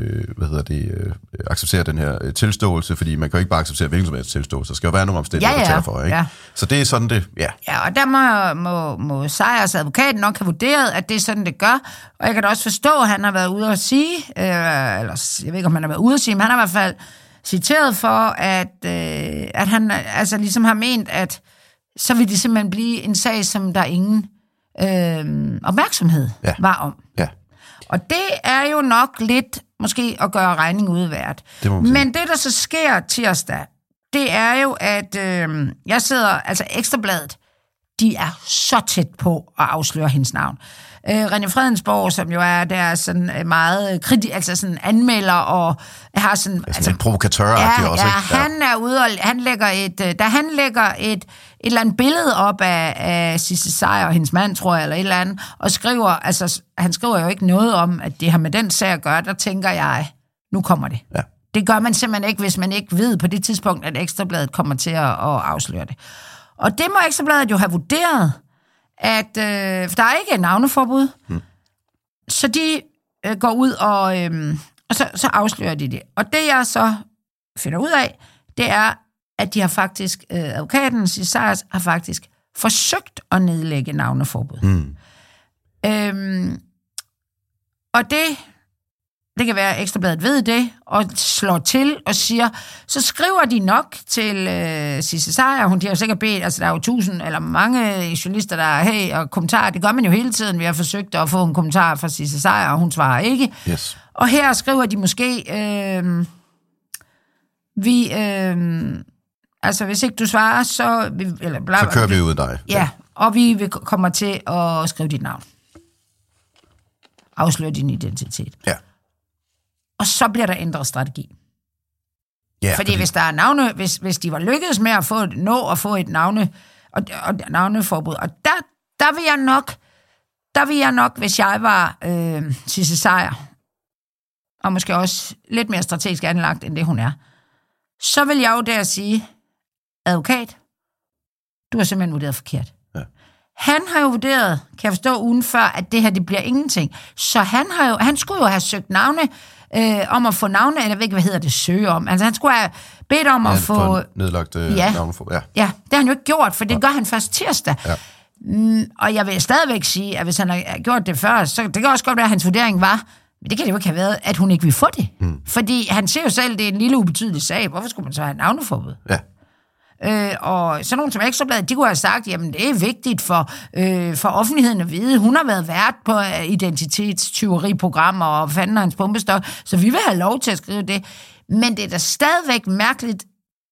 acceptere den her tilståelse, fordi man kan jo ikke bare acceptere hvilken som helst tilståelse. Der skal jo være nogle omstændigheder, der tager for, ikke? Ja. Så det er sådan det, Ja, og der må Sejers advokat nok have vurderet, at det er sådan, det gør. Og jeg kan da også forstå, at han har været ude at sige, eller jeg ved ikke, om han har været ude at sige, men han har i hvert fald citeret for, at han altså ligesom har ment, at så vil det simpelthen blive en sag, som der ingen opmærksomhed var om. Ja. Og det er jo nok lidt måske at gøre regning udvært. Men det, der så sker tirsdag, det er jo, at jeg sidder, altså Ekstrabladet, de er så tæt på at afsløre hendes navn. René Fredensborg, som jo er der sådan meget kritisk, altså sådan anmelder og har sådan... Altså en provokatør-agtig også, ikke? Ja, han er ude og han lægger et eller andet billede op af Sisse Sejer og hendes mand, tror jeg, eller et eller andet, og skriver, altså han skriver jo ikke noget om, at det har med den sag at gøre, der tænker jeg, nu kommer det. Ja. Det gør man simpelthen ikke, hvis man ikke ved på det tidspunkt, at Ekstrabladet kommer til at afsløre det. Og det må Ekstrabladet jo have vurderet, at for der er ikke et navneforbud, så de går ud og så afslører de det. Og det jeg så finder ud af, det er, at de har faktisk, advokaten Sejers har faktisk forsøgt at nedlægge navneforbud. Og det kan være, at Ekstrabladet ved det, og slår til og siger, så skriver de nok til Sisse Sejer, de har sikkert bedt, altså der er jo 1000 eller mange journalister, der er, hey, og kommentarer, det gør man jo hele tiden, vi har forsøgt at få en kommentar fra Sisse Sejer, og hun svarer ikke. Yes. Og her skriver de måske, altså hvis ikke du svarer, så... så kører vi ud af dig. Ja, og vi kommer til at skrive dit navn. Afsløre din identitet. Ja. Og så bliver der ændret strategi. Ja, fordi hvis der er navne, hvis de var lykkedes med at få et navne og navneforbud, og der vil jeg nok, hvis jeg var Sisse Sejer, og måske også lidt mere strategisk anlagt, end det hun er, så vil jeg jo der sige, advokat, du har simpelthen vurderet forkert. Ja. Han har jo vurderet, kan jeg forstå, ugen før, at det her, det bliver ingenting. Så han skulle jo have søgt navne, om at få navne, eller jeg ved ikke, hvad hedder det, søge om. Altså, han skulle have bedt om at få... nedlagt navneforbud. Ja, det har han jo ikke gjort, for det gør han først tirsdag. Ja. Og jeg vil stadigvæk sige, at hvis han har gjort det før, så det kan også godt være, at hans vurdering var, men det kan det jo ikke have været, at hun ikke vil få det. Fordi han ser jo selv, at det er en lille ubetydelig sag. Hvorfor skulle man så have navneforbud? Ja. Og sådan nogen som Ekstrabladet, de kunne have sagt, jamen det er vigtigt for offentligheden at vide, hun har været vært på identitetstyveriprogrammer og fanden hans pumpestok, så vi vil have lov til at skrive det. Men det er da stadigvæk mærkeligt,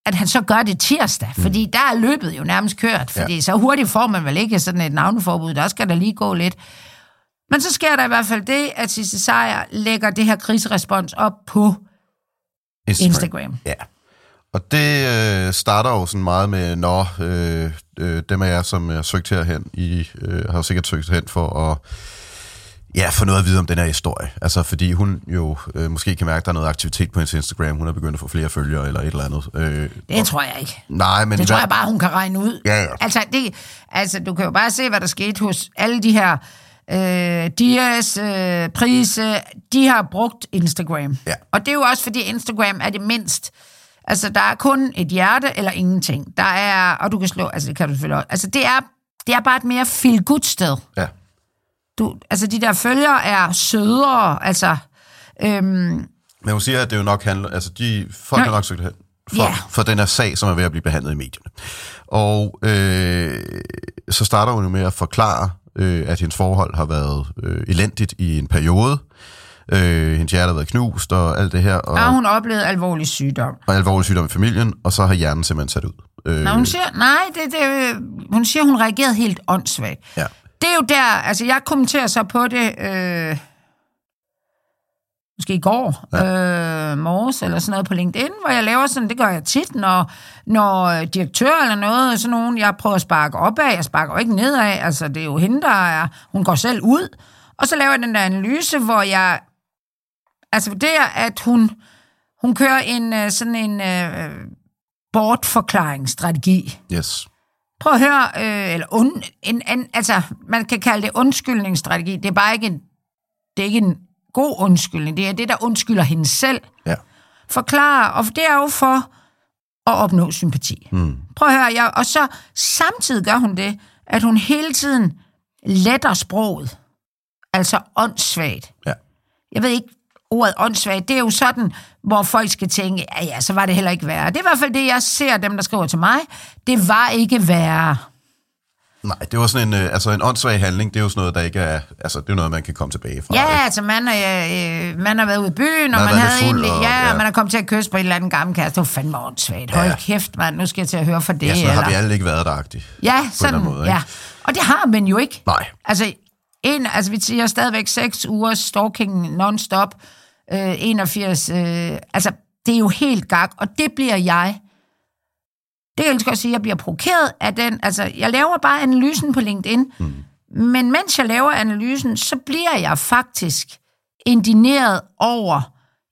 at han så gør det tirsdag, fordi der er løbet jo nærmest kørt, fordi så hurtigt får man vel ikke sådan et navneforbud, der skal der lige gå lidt. Men så sker der i hvert fald det, at Sisse Sejer lægger det her kriserespons op på Instagram. Ja, og det starter jo sådan meget med, dem af jer, som er søgt herhen, har jo sikkert søgt hen for at få noget at vide om den her historie. Altså, fordi hun jo måske kan mærke, at der er noget aktivitet på hendes Instagram. Hun er begyndt at få flere følgere eller et eller andet. Det tror jeg ikke. Nej, men... Det tror jeg bare, hun kan regne ud. Ja. Altså, du kan jo bare se, hvad der skete hos alle de her Dias, Prise. De har brugt Instagram. Ja. Og det er jo også, fordi Instagram er det mindst... Altså, der er kun et hjerte eller ingenting. Der er... Og du kan slå... Altså, det kan du selvfølgelig også. Altså, det er bare et mere feel-good sted. Ja. Altså, de der følgere er sødere, altså... Men hun siger, at det jo nok handler... Altså, folk har nok søgt hen for den her sag, som er ved at blive behandlet i medierne. Og så starter hun jo med at forklare, at hendes forhold har været elendigt i en periode. Hendes hjerte har været knust og alt det her. Og hun oplevede alvorlig sygdom. Og alvorlig sygdom i familien, og så har hjernen simpelthen sat ud. Hun siger, hun siger, hun reagerede helt åndssvagt. Ja. Det er jo der, altså jeg kommenterer så på det, måske i går, morges eller sådan noget på LinkedIn, hvor jeg laver sådan, det gør jeg tit, når direktør eller noget, sådan nogen, jeg prøver at sparke opad, jeg sparker jo ikke nedad, altså det er jo hende, hun går selv ud, og så laver jeg den der analyse, hvor jeg altså vurderer, at hun kører en bortforklaringsstrategi. Yes. Prøv at høre, altså man kan kalde det undskyldningsstrategi. Det er bare ikke en god undskyldning. Det er det, der undskylder hende selv. Ja. Forklare, og det er jo for at opnå sympati. Prøv at høre, og så samtidig gør hun det, at hun hele tiden letter sproget. Altså åndssvagt. Ja. Jeg ved ikke, ordet åndssvagt, det er jo sådan, hvor folk skal tænke, ja, så var det heller ikke værre. Det er i hvert fald det, jeg ser dem, der skriver til mig. Det var ikke værre. Nej, det var sådan en åndssvag handling, det er jo sådan noget, der ikke er, altså det er noget, man kan komme tilbage fra. Ja, altså man har været ude i byen, og man havde egentlig, man er kommet til at kysse på en eller anden gammel kæreste. Det var fandme åndssvagt. Hold kæft, mand, nu skal jeg til at høre for det. Ja, sådan har vi alle ikke været der-agtigt. Ja, sådan, måde, ja. Og det har man jo ikke. Nej. Altså vi siger stadigvæk 6 uger stalking non-stop, 81, altså det er jo helt gak, og det bliver jeg. Det kan jeg godt sige, at jeg bliver provokeret af den, altså jeg laver bare analysen på LinkedIn, men mens jeg laver analysen, så bliver jeg faktisk indigneret over,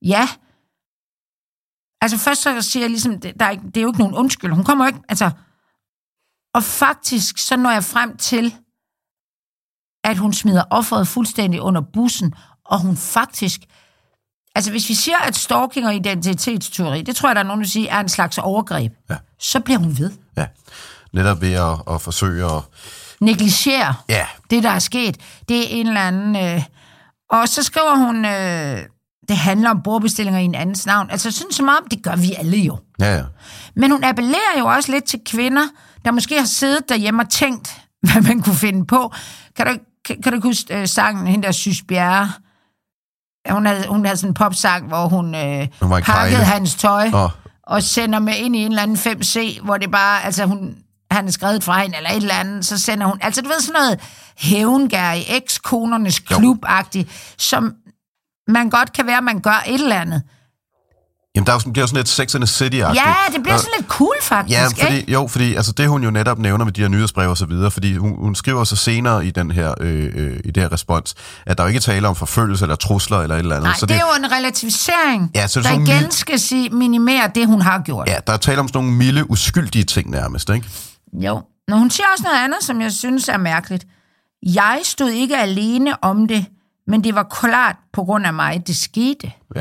altså først så siger jeg ligesom, det er jo ikke nogen undskyld, hun kommer ikke, altså, og faktisk så når jeg frem til, at hun smider offeret fuldstændig under bussen, og hun faktisk... Altså, hvis vi siger, at stalking og identitetsteori, det tror jeg, der er nogen, der siger, er en slags overgreb, så bliver hun ved. Ja, netop ved at forsøge at... negligere det, der er sket. Det er en eller anden... Og så skriver hun, det handler om bordbestillinger i en andens navn. Altså, sådan som om, det gør vi alle jo. Ja. Men hun appellerer jo også lidt til kvinder, der måske har siddet derhjemme og tænkt, hvad man kunne finde på. Kan du huske sangen, hende der Sys Bjerre? Hun havde sådan en popsang, hvor hun pakkede hans tøj og sender med ind i en eller anden 5C, hvor det bare, altså han er skrevet fra hende, eller et eller andet, så sender hun, altså du ved sådan noget hævngær i ekskonernes klub-agtigt, som man godt kan være, man gør et eller andet. Jamen, det bliver jo sådan lidt Sex and the City-agtigt. Ja, det bliver sådan lidt cool, faktisk, fordi altså, det hun jo netop nævner med de her nyhedsbreve og så videre, fordi hun skriver så senere i den her, i det her respons, at der jo ikke taler om forfølgelse eller trusler eller et eller andet. Nej, så det er jo en relativisering, så der igen skal minimere det, hun har gjort. Ja, der er tale om sådan nogle milde, uskyldige ting nærmest, ikke? Jo. Når hun siger også noget andet, som jeg synes er mærkeligt. Jeg stod ikke alene om det, men det var klart på grund af mig, det skete. Ja.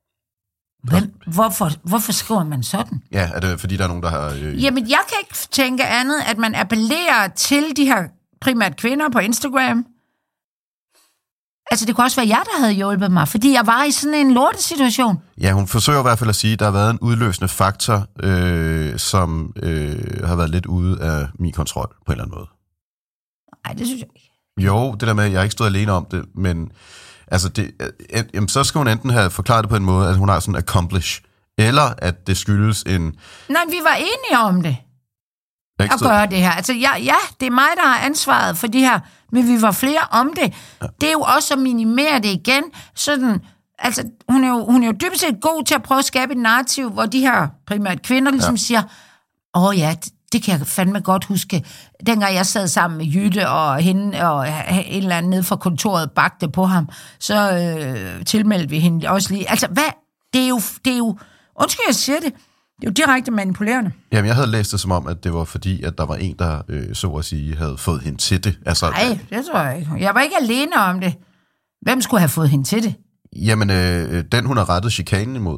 Hvorfor skriver man sådan? Ja, er det fordi, der er nogen, der har... Jamen, jeg kan ikke tænke andet, at man appellerer til de her primært kvinder på Instagram. Altså, det kunne også være jer, der havde hjulpet mig, fordi jeg var i sådan en lortesituation. Ja, hun forsøger i hvert fald at sige, at der har været en udløsende faktor, som har været lidt ude af min kontrol, på en eller anden måde. Nej, det synes jeg ikke. Jo, det der med, at jeg ikke stod alene om det, men... Altså, så skal hun enten have forklaret det på en måde, at hun har sådan accomplish eller at det skyldes en... Nej, vi var enige om det. At gøre det her. Altså, ja, det er mig, der har ansvaret for det her, men vi var flere om det. Ja. Det er jo også at minimere det igen. Sådan, altså, hun er jo dybest set god til at prøve at skabe et narrativ, hvor de her primært kvinder ligesom siger, ja, det kan jeg fandme godt huske. Dengang jeg sad sammen med Jytte og hende, og en eller anden nede fra kontoret bagte på ham, så tilmeldte vi hende også lige. Altså, hvad? Det er jo undskyld, jeg siger det, det er jo direkte manipulerende. Jamen, jeg havde læst det som om, at det var fordi, at der var en, der så at sige, havde fået hende til det. Altså, nej, det tror jeg ikke. Jeg var ikke alene om det. Hvem skulle have fået hende til det? Jamen, den hun har rettet chikanen imod.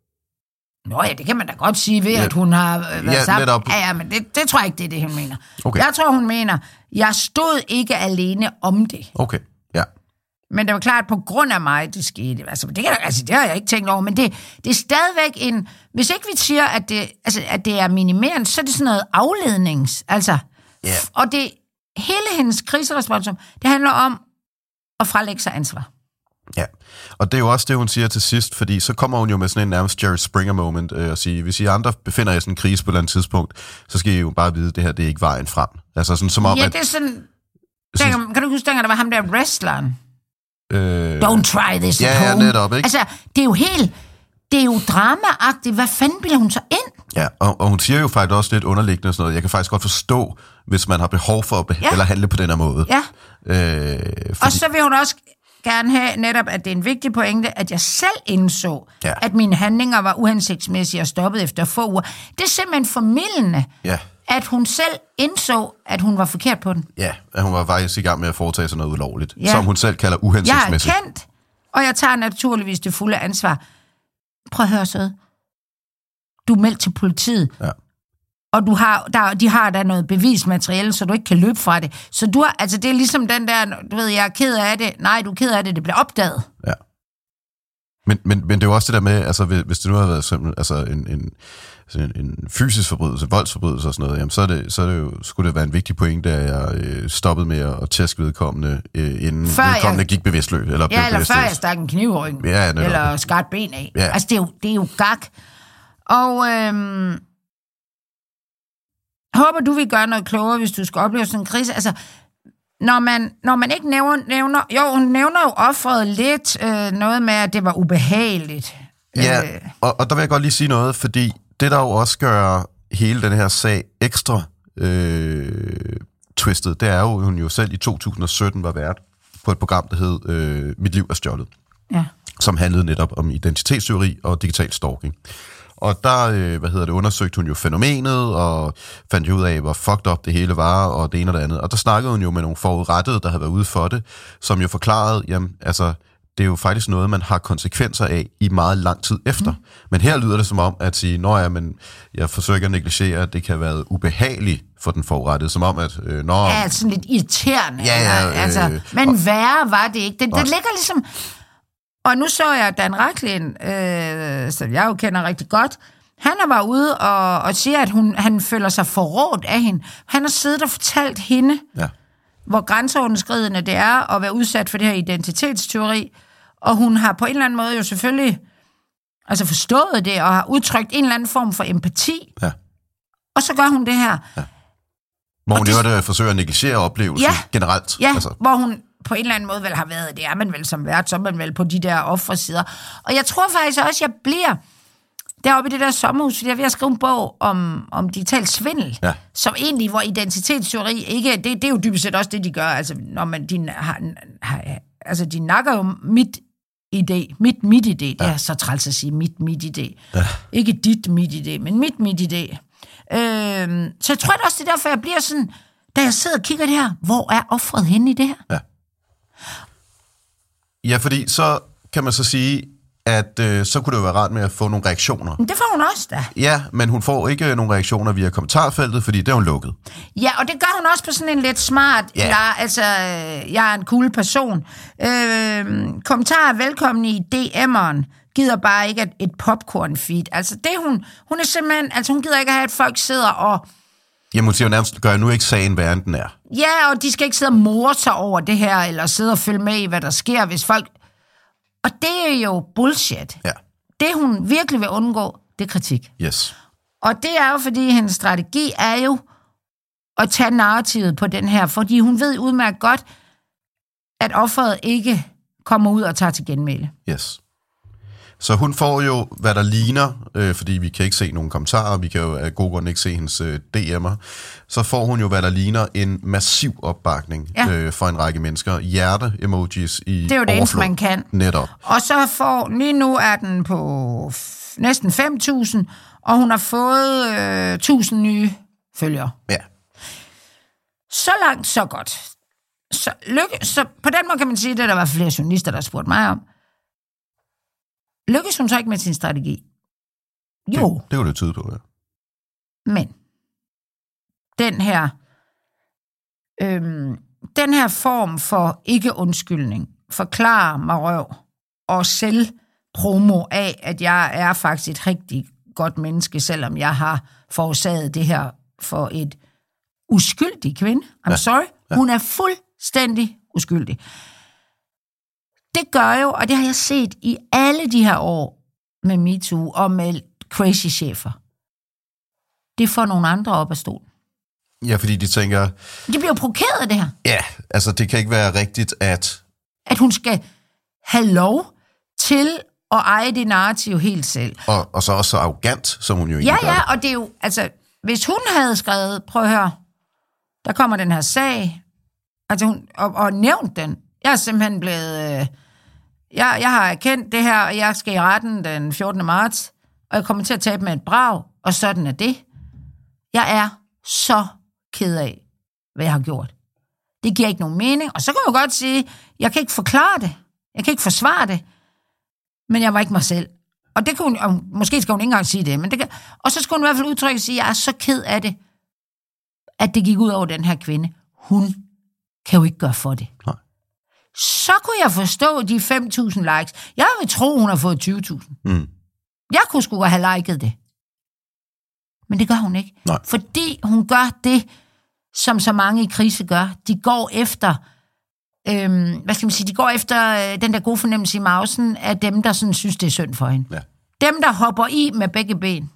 Nå ja, det kan man da godt sige ved, at hun har været sammen. Netop. Ja, men det tror jeg ikke, det er det, hun mener. Okay. Jeg tror, hun mener, jeg stod ikke alene om det. Okay, ja. Men det var klart, på grund af mig, det skete. Altså, det har jeg ikke tænkt over, men det er stadigvæk en... Hvis ikke vi siger, at det er minimerende, så er det sådan noget aflednings. Altså, og det hele hendes kriserespons, det handler om at frelægge sig ansvar. Ja, og det er jo også det, hun siger til sidst, fordi så kommer hun jo med sådan en nærmest Jerry Springer-moment og siger, hvis I andre befinder jer i sådan en krise på et eller andet tidspunkt, så skal I jo bare vide, at det her, det er ikke vejen frem. Altså sådan som om, det er sådan... kan du huske, dengang der var ham der wrestleren? Don't try this at home. Ja, netop, ikke? Altså, det er jo drama-agtigt. Hvad fanden bliver hun så ind? Ja, og hun siger jo faktisk også lidt underliggende og sådan noget. Jeg kan faktisk godt forstå, hvis man har behov for at handle på den her måde. Ja. Og så vil hun også gerne have netop, at det er en vigtig pointe, at jeg selv indså, at mine handlinger var uhensigtsmæssige og stoppet efter få uger. Det er simpelthen formildende, at hun selv indså, at hun var forkert på den. Ja, at hun var faktisk i gang med at foretage sig noget ulovligt, som hun selv kalder uhensigtsmæssigt. Jeg er kendt, og jeg tager naturligvis det fulde ansvar. Prøv at høre så. Du er meldt til politiet, og de har der noget bevismateriale, så du ikke kan løbe fra det. Så du har, altså det er ligesom den der, du ved, jeg er ked af det. Nej, du er ked af det, det bliver opdaget. Ja. Men det er jo også det der med, altså hvis det nu har været simpelthen, altså en fysisk forbrydelse, voldsforbrydelse og sådan noget, jamen så er det jo, skulle det være en vigtig pointe, at jeg stoppede med at tæske vedkommende, inden vedkommende gik bevidstløs. Eller før jeg stak en kniv i ryggen. Ja, eller skar et ben af. Ja. Altså det er jo gak. Og håber, du vil gøre noget klogere, hvis du skal opleve sådan en krise. Altså, når man ikke nævner... Jo, hun nævner jo offeret lidt noget med, at det var ubehageligt. Ja, og der vil jeg godt lige sige noget, fordi det, der jo også gør hele den her sag ekstra twistet, det er jo, hun jo selv i 2017 var vært på et program, der hed Mit liv er stjålet. Ja. Som handlede netop om identitetsteori og digital stalking. Og der, undersøgte hun jo fænomenet, og fandt ud af, hvor fucked up det hele var, og det ene og det andet. Og der snakkede hun jo med nogle forurettede, der havde været ude for det, som jo forklarede, jamen, altså, det er jo faktisk noget, man har konsekvenser af i meget lang tid efter. Men her lyder det som om, at sige, men jeg forsøger ikke at negligere, at det kan være ubehageligt for den forurettede, som om, at... Ja, sådan lidt irriterende. Men værre var det ikke. Det ligger ligesom... Og nu så jeg Dan Rachlin, som jeg jo kender rigtig godt. Han var ude og siger, at han føler sig forrådt af hende. Han har siddet og fortalt hende, hvor grænseoverskridende det er at være udsat for det her identitetsteori. Og hun har på en eller anden måde jo selvfølgelig forstået det, og har udtrykt en eller anden form for empati. Ja. Og så gør hun det her. Ja. Hvor hun jo forsøger at negligere oplevelsen generelt. Ja, hvor hun på en eller anden måde vel har været, det er man vel som vært, så er man vel på de der offersider. Og jeg tror faktisk også, jeg bliver deroppe i det der sommerhus, fordi jeg er ved at skrive en bog om digital svindel, som egentlig, hvor identitetsteori ikke, det er jo dybest set også det, de gør, altså når man, de nakker jo mit idé, det er så træls at sige mit idé. Ja. Ikke dit idé, men mit idé. Så jeg tror det også, det er derfor, jeg bliver sådan, da jeg sidder og kigger det her, hvor er offeret henne i det her? Ja, fordi så kan man så sige, at så kunne det jo være rart med at få nogle reaktioner. Men det får hun også da. Ja, men hun får ikke nogle reaktioner via kommentarfeltet, fordi det er hun lukket. Ja, og det gør hun også på sådan en lidt smart, jeg er en cool person. Kommentarer velkommen i DM'eren. Gider bare ikke et popcorn-feed. Altså det hun er simpelthen, hun gider ikke have, at folk sidder og... Jamen, hun siger jo nærmest, gør nu ikke sagen værre, end den er. Ja, og de skal ikke sidde og more sig over det her, eller sidde og følge med i, hvad der sker, hvis folk... Og det er jo bullshit. Ja. det, hun virkelig vil undgå, det er kritik. Yes. Og det er jo, fordi hendes strategi er jo at tage narrativet på den her, fordi hun ved udmærket godt, at offeret ikke kommer ud og tager til genmæle. Yes. Så hun får jo, hvad der ligner, fordi vi kan ikke se nogen kommentarer, vi kan jo af gode grunde ikke se hendes DM'er, så får hun jo, hvad der ligner, en massiv opbakning for en række mennesker. Hjerte-emojis i det er jo det eneste, man kan. Netop. Og så får, lige nu er den på næsten 5.000, og hun har fået 1.000 nye følgere. Ja. Så langt, så godt. Så på den måde kan man sige, at der var flere journalister, der spurgte mig om. Lykkes hun så ikke med sin strategi? Jo. Det kunne det tyde på, ja. Men den her form for ikke-undskyldning forklarer mig røv og selvpromo af, at jeg er faktisk et rigtig godt menneske, selvom jeg har forårsaget det her for et uskyldig kvinde. I'm sorry. Ja. Hun er fuldstændig uskyldig. Det gør jo, og det har jeg set i alle de her år med MeToo og med crazy chefer. Det får nogle andre op af stolen. Ja, fordi de tænker... De bliver provokeret af det her. Ja, altså det kan ikke være rigtigt, at hun skal have lov til at eje det narrativ helt selv. Og så også så arrogant, som hun jo egentlig gør. Ja, og det er jo... Altså, hvis hun havde skrevet, prøv at høre, der kommer den her sag, altså og nævnt den. Jeg er simpelthen blevet... Jeg har erkendt det her, og jeg skal i retten den 14. marts, og jeg kommer til at tabe med et brag, og sådan er det. Jeg er så ked af, hvad jeg har gjort. Det giver ikke nogen mening, og så kan jeg godt sige, jeg kan ikke forklare det, jeg kan ikke forsvare det, men jeg var ikke mig selv. Og det kan hun, og måske skal hun ikke engang sige det, men det kan, og så skal hun i hvert fald udtrykke og sige, jeg er så ked af det, at det gik ud over den her kvinde. Hun kan jo ikke gøre for det. Nej. Så kunne jeg forstå de 5.000 likes. Jeg vil tro, hun har fået 20.000. Jeg kunne sgu have liket det. Men det gør hun ikke. Nej. Fordi hun gør det, som så mange i krise gør. De går efter, de går efter den der gode fornemmelse i mausen af dem, der sådan synes, det er synd for hende. Ja. Dem, der hopper i med begge ben.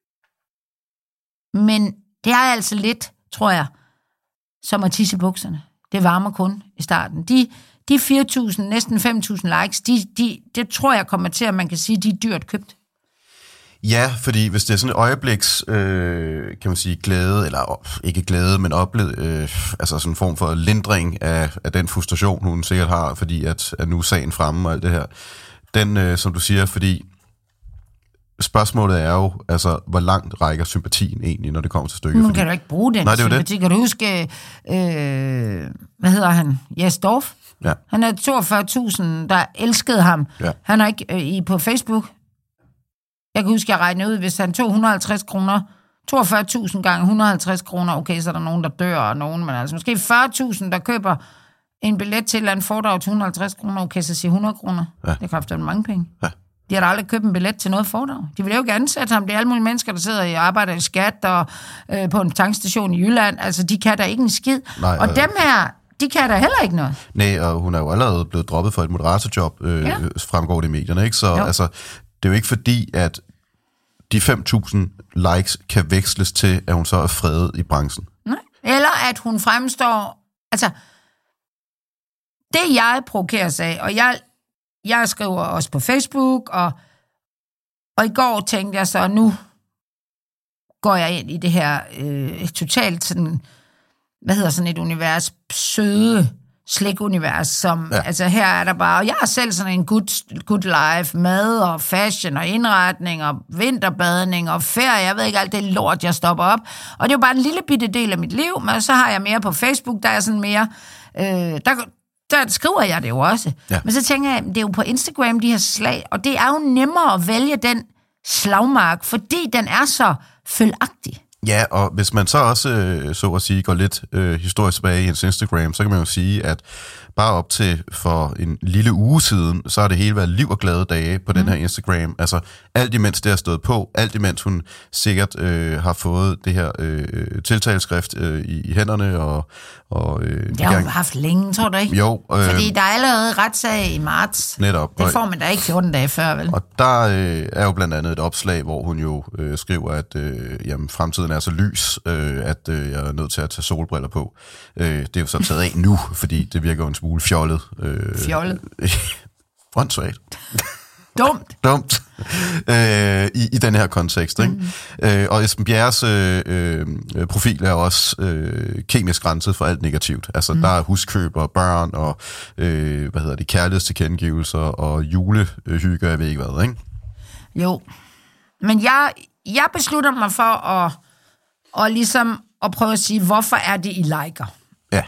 Men det er altså lidt, tror jeg, som at tisse i bukserne. Det varmer kun i starten. De 4.000, næsten 5.000 likes, det tror jeg kommer til, at man kan sige, de er dyrt købt. Ja, fordi hvis det er sådan et øjebliks, kan man sige, glæde, eller ikke glæde, men altså sådan en form for lindring af den frustration, hun sikkert har, fordi at nu er sagen fremme og alt det her. Den, som du siger, fordi spørgsmålet er jo, altså, hvor langt rækker sympatien egentlig, når det kommer til stykket? Man kan du ikke bruge den sympati. Kan du huske, hvad hedder han? Jes Dorf? Ja. Han er 42.000, der elskede ham. Ja. Han er ikke på Facebook. Jeg kan huske, jeg regnede ud, hvis han tog 150 kroner, 42.000 gange 150 kroner, okay, så er der nogen, der dør, og nogen, men altså måske 40.000, der køber en billet til et eller andet foredrag til 150 kroner, okay, så siger 100 kroner. Ja. Det kræfter mange penge. Ja. De har da aldrig købt en billet til noget foredrag. De vil jo ikke ansætte ham. Det er alle mulige mennesker, der sidder og arbejder i skat og på en tankstation i Jylland. Altså, de kan da ikke en skid. Nej, og dem her, de kan da heller ikke noget. Nej, og hun er jo allerede blevet droppet for et moderatorjob, fremgår det i medierne, ikke? Så altså, det er jo ikke fordi, at de 5.000 likes kan veksles til, at hun så er fredet i branchen. Nej. Eller at hun fremstår... Altså, det jeg provokeres af, og jeg skriver også på Facebook, og i går tænkte jeg så, nu går jeg ind i det her totalt sådan, hvad hedder sådan et univers, søde slik-univers, som, altså her er der bare, og jeg har selv sådan en good life, mad og fashion og indretning og vinterbadning og ferie, jeg ved ikke alt det lort, jeg stopper op, og det er jo bare en lille bitte del af mit liv, men så har jeg mere på Facebook, der er sådan mere, der skriver jeg det jo også. Ja. Men så tænker jeg, det er jo på Instagram, de her slag, og det er jo nemmere at vælge den slagmark, fordi den er så følagtig. Ja, og hvis man så også, så at sige, går lidt historisk tilbage i hendes Instagram, så kan man jo sige, at bare op til for en lille uge siden, så har det hele været liv og glade dage på den her Instagram. Altså alt imens det har stået på, alt imens hun sikkert har fået det her tiltaleskrift i hænderne. Det har hun haft længe, tror du ikke? Jo. Fordi der er allerede retssag i marts. Netop. Det får man da ikke 14 dage før, vel? Og der er jo blandt andet et opslag, hvor hun jo skriver, at jamen, fremtiden er så lys, at jeg er nødt til at tage solbriller på. Det er jo så taget af nu, fordi det virker jo en smule fjollet. Fjollet? Åndssvagt. Dumt. I den her kontekst, ikke? Og Esben Bjerres profil er også kemisk renset for alt negativt. Altså, der er huskøb og børn og kærlighedstilkendegivelser og julehygge, jeg ved ikke hvad, ikke? Jo. Men jeg beslutter mig for at ligesom at prøve at sige, hvorfor er det, I liker? Ja.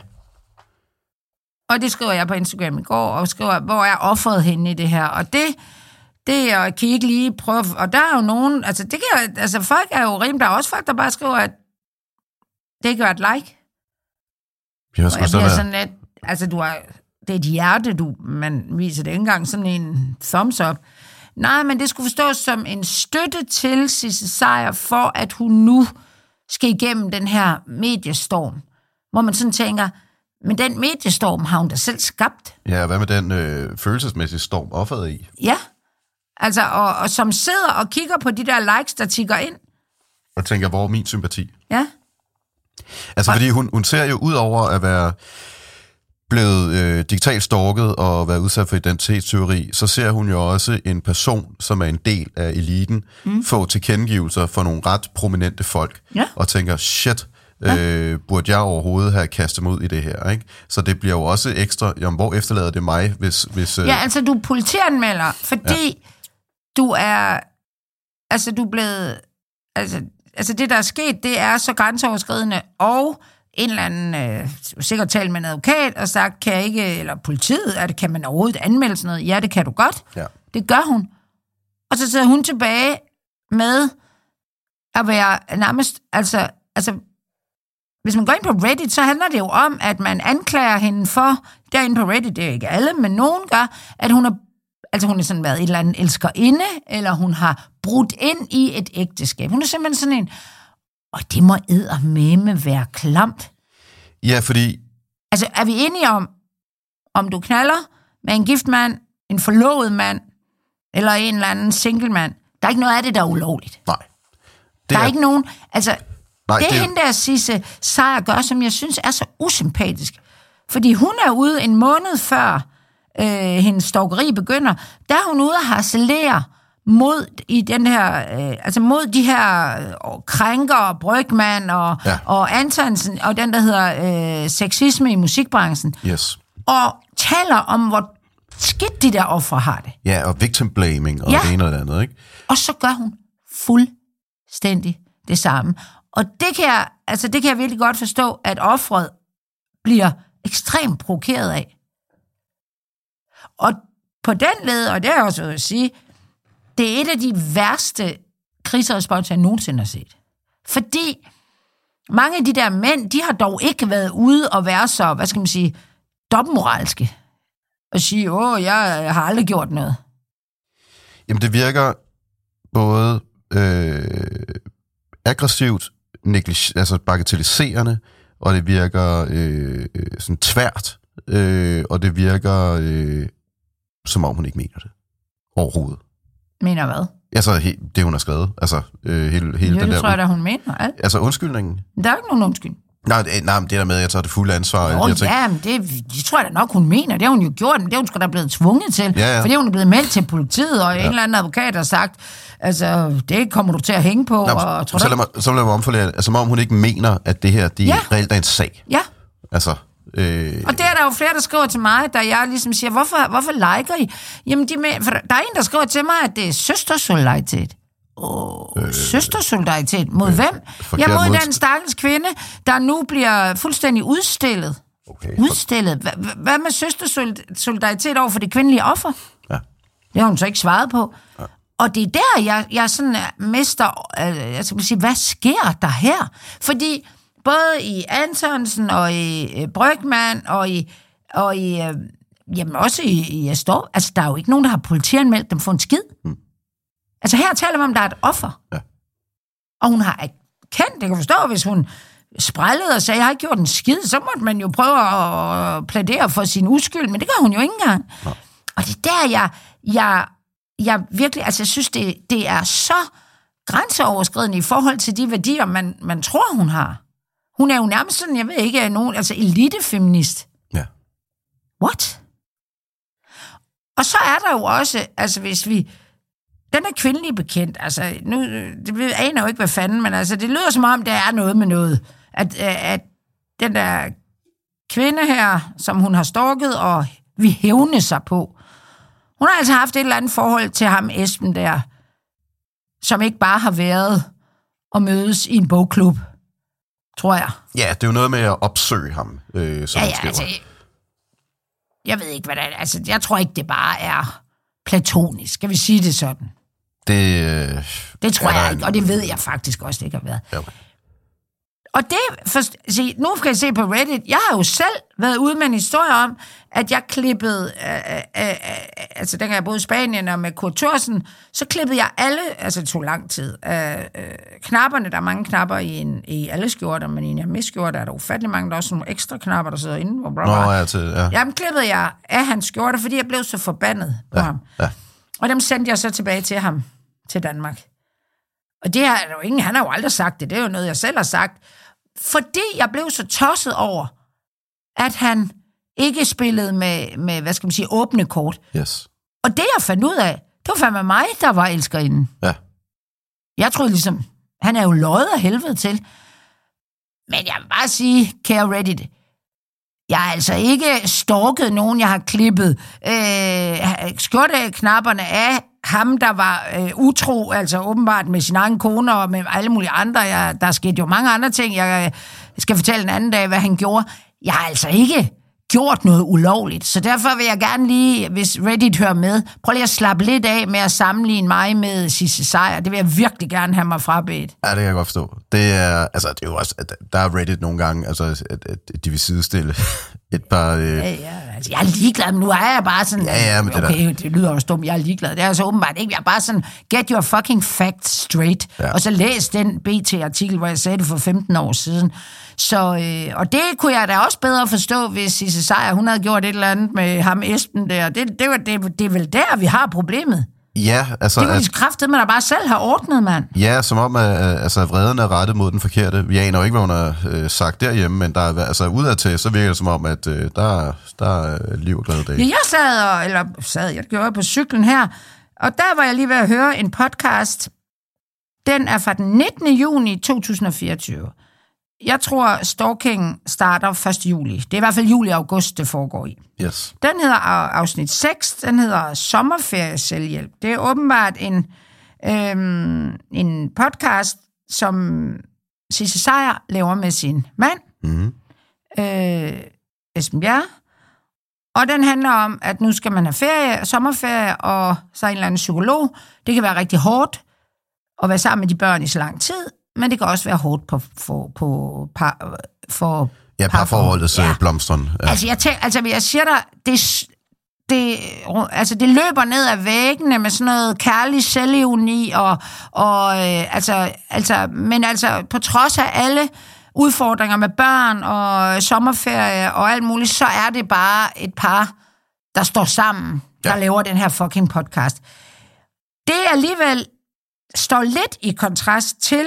Og det skriver jeg på Instagram i går, og skriver, hvor er offeret henne i det her? Og det kan I ikke lige prøve... Og der er jo nogen... Altså, folk er jo rimelig... Der er også folk, der bare skriver, at det ikke er et like. Jeg bliver sådan lidt... Altså, det er et hjerte, man viser det ikke engang sådan en thumbs up. Nej, men det skulle forstås som en støtte til Sisse Seier, for at hun nu skal igennem den her mediestorm. Hvor man sådan tænker... Men den mediestorm har hun da selv skabt. Ja, hvad med den følelsesmæssige storm offeret i? Ja, altså, og som sidder og kigger på de der likes, der tikker ind. Og tænker, hvor er min sympati? Ja. Altså, fordi hun ser jo ud over at være blevet digitalt stalket og været udsat for identitetsteori, så ser hun jo også en person, som er en del af eliten, få tilkendegivelser for nogle ret prominente folk, og tænker, shit, burde jeg overhovedet have kastet mig ud i det her, ikke? Så det bliver jo også ekstra, jamen, hvor efterlader det mig, hvis Ja, altså, du er politianmelder, fordi du er, altså, du er blevet, altså, det, der er sket, det er så grænseoverskridende, og en eller anden, sikkert talt med en advokat, og sagt, kan jeg ikke, eller politiet, kan man overhovedet anmelde sådan noget? Ja, det kan du godt. Ja. Det gør hun. Og så sidder hun tilbage med at være nærmest, altså, hvis man går ind på Reddit, så handler det jo om, at man anklager hende for, derinde på Reddit, det er ikke alle, men nogen gør, at hun er sådan været et eller andet elskerinde, eller hun har brudt ind i et ægteskab. Hun er simpelthen sådan en, og det må eddermame være klamt. Ja, fordi... Altså, er vi enige om du knaller med en gift mand, en forlovet mand, eller en eller anden single mand? Der er ikke noget af det, der er ulovligt. Nej. Der er ikke nogen... Altså, nej, det er hende der Sisse Seier gør, som jeg synes er så usympatisk. Fordi hun er ude en måned før hendes stalkeri begynder, der er hun ude at harcelere mod i den her, mod de her krænker, Brygmann og Antonsen, og den, der hedder sexisme i musikbranchen. Yes. Og taler om, hvor skidt de der ofre har det. Ja, og victim blaming og det ene og det andet, ikke? Og så gør hun fuldstændig det samme. Og det kan jeg virkelig godt forstå, at offeret bliver ekstremt provokeret af. Og på den led, og det er også at sige, det er et af de værste krigsresponser, jeg nogensinde har set. Fordi mange af de der mænd, de har dog ikke været ude og være så, hvad skal man sige, dobbeltmoralske. Og sige, jeg har aldrig gjort noget. Jamen, det virker både aggressivt, bagatelliserende, og det virker sådan tvært, og det virker som om hun ikke mener det overhovedet. Mener hvad? Altså, det hun har skrevet. Altså, hele den der... det tror jeg da, hun mener. Alt. Altså, undskyldningen? Der er ikke nogen undskyldning. Nej, men det der med, at jeg tager det fulde ansvar. Men det tror jeg da nok, hun mener. Det har hun jo gjort, men det er hun sgu da blevet tvunget til. Ja. Fordi hun er blevet meldt til politiet, og en eller anden advokat har sagt, altså, det kommer du til at hænge på. Så lad mig omforlade, altså, som om hun ikke mener, at det her, reelt er en sag. Ja. Altså... Og det er der jo flere, der skriver til mig, da jeg ligesom siger, hvorfor liker I? Jamen, for der er en, der skriver til mig, at det er søstersolidaritet. Søstersolidaritet mod hvem? Ja, mod den stakkels kvinde, der nu bliver fuldstændig udstillet. Okay. Udstillet? Hvad med søstersolidaritet over for det kvindelige offer? Ja. Det har hun så ikke svaret på. Ja. Og det er der, jeg sådan mister, jeg skal sige, hvad sker der her? Fordi både i Antonsen og i Brygmann og i Og jamen også i Astor. Altså, der er jo ikke nogen, der har politianmeldt dem for en skid. Altså, her taler vi om, der er et offer. Ja. Og hun har erkendt, det kan forstå, hvis hun sprællede og sagde, jeg har ikke gjort en skid, så måtte man jo prøve at plædere for sin uskyld, men det gør hun jo ikke engang. Ja. Og det er der, jeg virkelig, altså jeg synes, det er så grænseoverskridende i forhold til de værdier, man tror, hun har. Hun er jo nærmest sådan, jeg ved ikke, nogen, altså elitefeminist. Ja. What? Og så er der jo også, altså hvis vi, den er kvindelig bekendt, altså nu, det aner jo ikke, hvad fanden, men altså det lyder som om, der er noget med noget. At den der kvinde her, som hun har stalket og vi hævne sig på, hun har altså haft et eller andet forhold til ham, Esben der, som ikke bare har været at mødes i en bogklub, tror jeg. Ja, det er jo noget med at opsøge ham, som han skriver. Altså, jeg ved ikke, hvad det er. Altså, jeg tror ikke, det bare er platonisk. Skal vi sige det sådan? Det tror jeg ikke, og det ved jeg faktisk også, det ikke har været. Ja. Og nu kan jeg se på Reddit, jeg har jo selv været ude med en historie om, at jeg klippede, altså dengang jeg boede i Spanien og med Kurt Thorsen, så klippede jeg alle, altså det tog lang tid, knapperne, der er mange knapper i alle skjorter, men i en hermesskjorte er der ufattelig mange, der er også nogle ekstra knapper, der sidder inde. Jamen klippede jeg af hans skjorter, fordi jeg blev så forbandet på ham. Ja. Og dem sendte jeg så tilbage til ham, til Danmark. Og det er jo ingen, han har jo aldrig sagt det, det er jo noget, jeg selv har sagt, fordi jeg blev så tosset over, at han ikke spillede med hvad skal man sige, åbne kort. Yes. Og det, jeg fandt ud af, det var fandme mig, der var elskerinden. Ja. Jeg troede ligesom, han er jo løjet af helvede til. Men jeg vil bare sige, kære Reddit, jeg har altså ikke stalket nogen, jeg har klippet skjorteknapperne af ham, der var utro, altså åbenbart med sin egen kone og med alle mulige andre. Der skete jo mange andre ting. Jeg skal fortælle en anden dag, hvad han gjorde. Jeg har altså ikke gjort noget ulovligt, så derfor vil jeg gerne lige, hvis Reddit hører med, prøv lige at slappe lidt af med at sammenligne mig med Sisse Seier. Det vil jeg virkelig gerne have mig frabedt. Ja, det kan jeg godt forstå. Det er jo også, der er Reddit nogle gange, altså, at de vil sidestille et par... altså, jeg er ligeglad, men nu er jeg bare sådan... men okay, det lyder også dumt, jeg er ligeglad. Det er altså åbenbart ikke. Jeg er bare sådan, get your fucking facts straight. Ja. Og så læs den BT-artikel, hvor jeg sagde det for 15 år siden. Så, og det kunne jeg da også bedre forstå, hvis Sisse Seier, hun havde gjort et eller andet med ham Esben der. Det er vel der, vi har problemet. Ja, altså... Det kunne de kraftedeme der bare selv har ordnet, mand. Ja, som om, at vreden er rettet mod den forkerte. Vi aner jo ikke, hvad hun har sagt derhjemme, men der er, altså udadtil, så virker det som om, at der er liv og glade dage. Ja, jeg gjorde på cyklen her, og der var jeg lige ved at høre en podcast. Den er fra den 19. juni 2024. Jeg tror, stalking starter 1. juli. Det er i hvert fald juli-august, det foregår i. Yes. Den hedder afsnit 6, den hedder Sommerferie-selvhjælp. Det er åbenbart en podcast, som Sisse Seier laver med sin mand, Esben Bjerre. Og den handler om, at nu skal man have ferie, sommerferie, og så en eller anden psykolog. Det kan være rigtig hårdt at være sammen med de børn i så lang tid, men det kan også være hårdt for parforholdets blomstren. Ja. Altså, jeg siger dig, det løber ned ad væggene med sådan noget kærlig selvevni, men på trods af alle udfordringer med børn og sommerferie og alt muligt, så er det bare et par, der står sammen, der laver den her fucking podcast. Det alligevel står lidt i kontrast til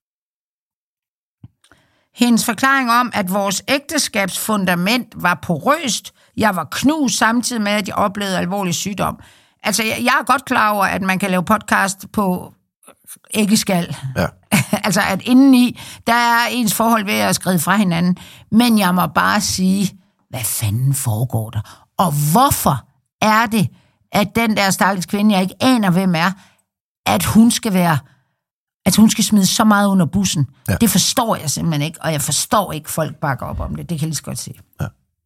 hendes forklaring om, at vores ægteskabsfundament var porøst. Jeg var knust samtidig med, at jeg oplevede alvorlig sygdom. Altså, jeg er godt klar over, at man kan lave podcast på æggeskal. Ja. Altså, at indeni, der er ens forhold ved at skride fra hinanden. Men jeg må bare sige, hvad fanden foregår der? Og hvorfor er det, at den der stakkels kvinde, jeg ikke aner, hvem er, at hun skal smide så meget under bussen. Ja. Det forstår jeg simpelthen ikke, og jeg forstår ikke, folk bakker op om det. Det kan jeg lige så godt se. Ja.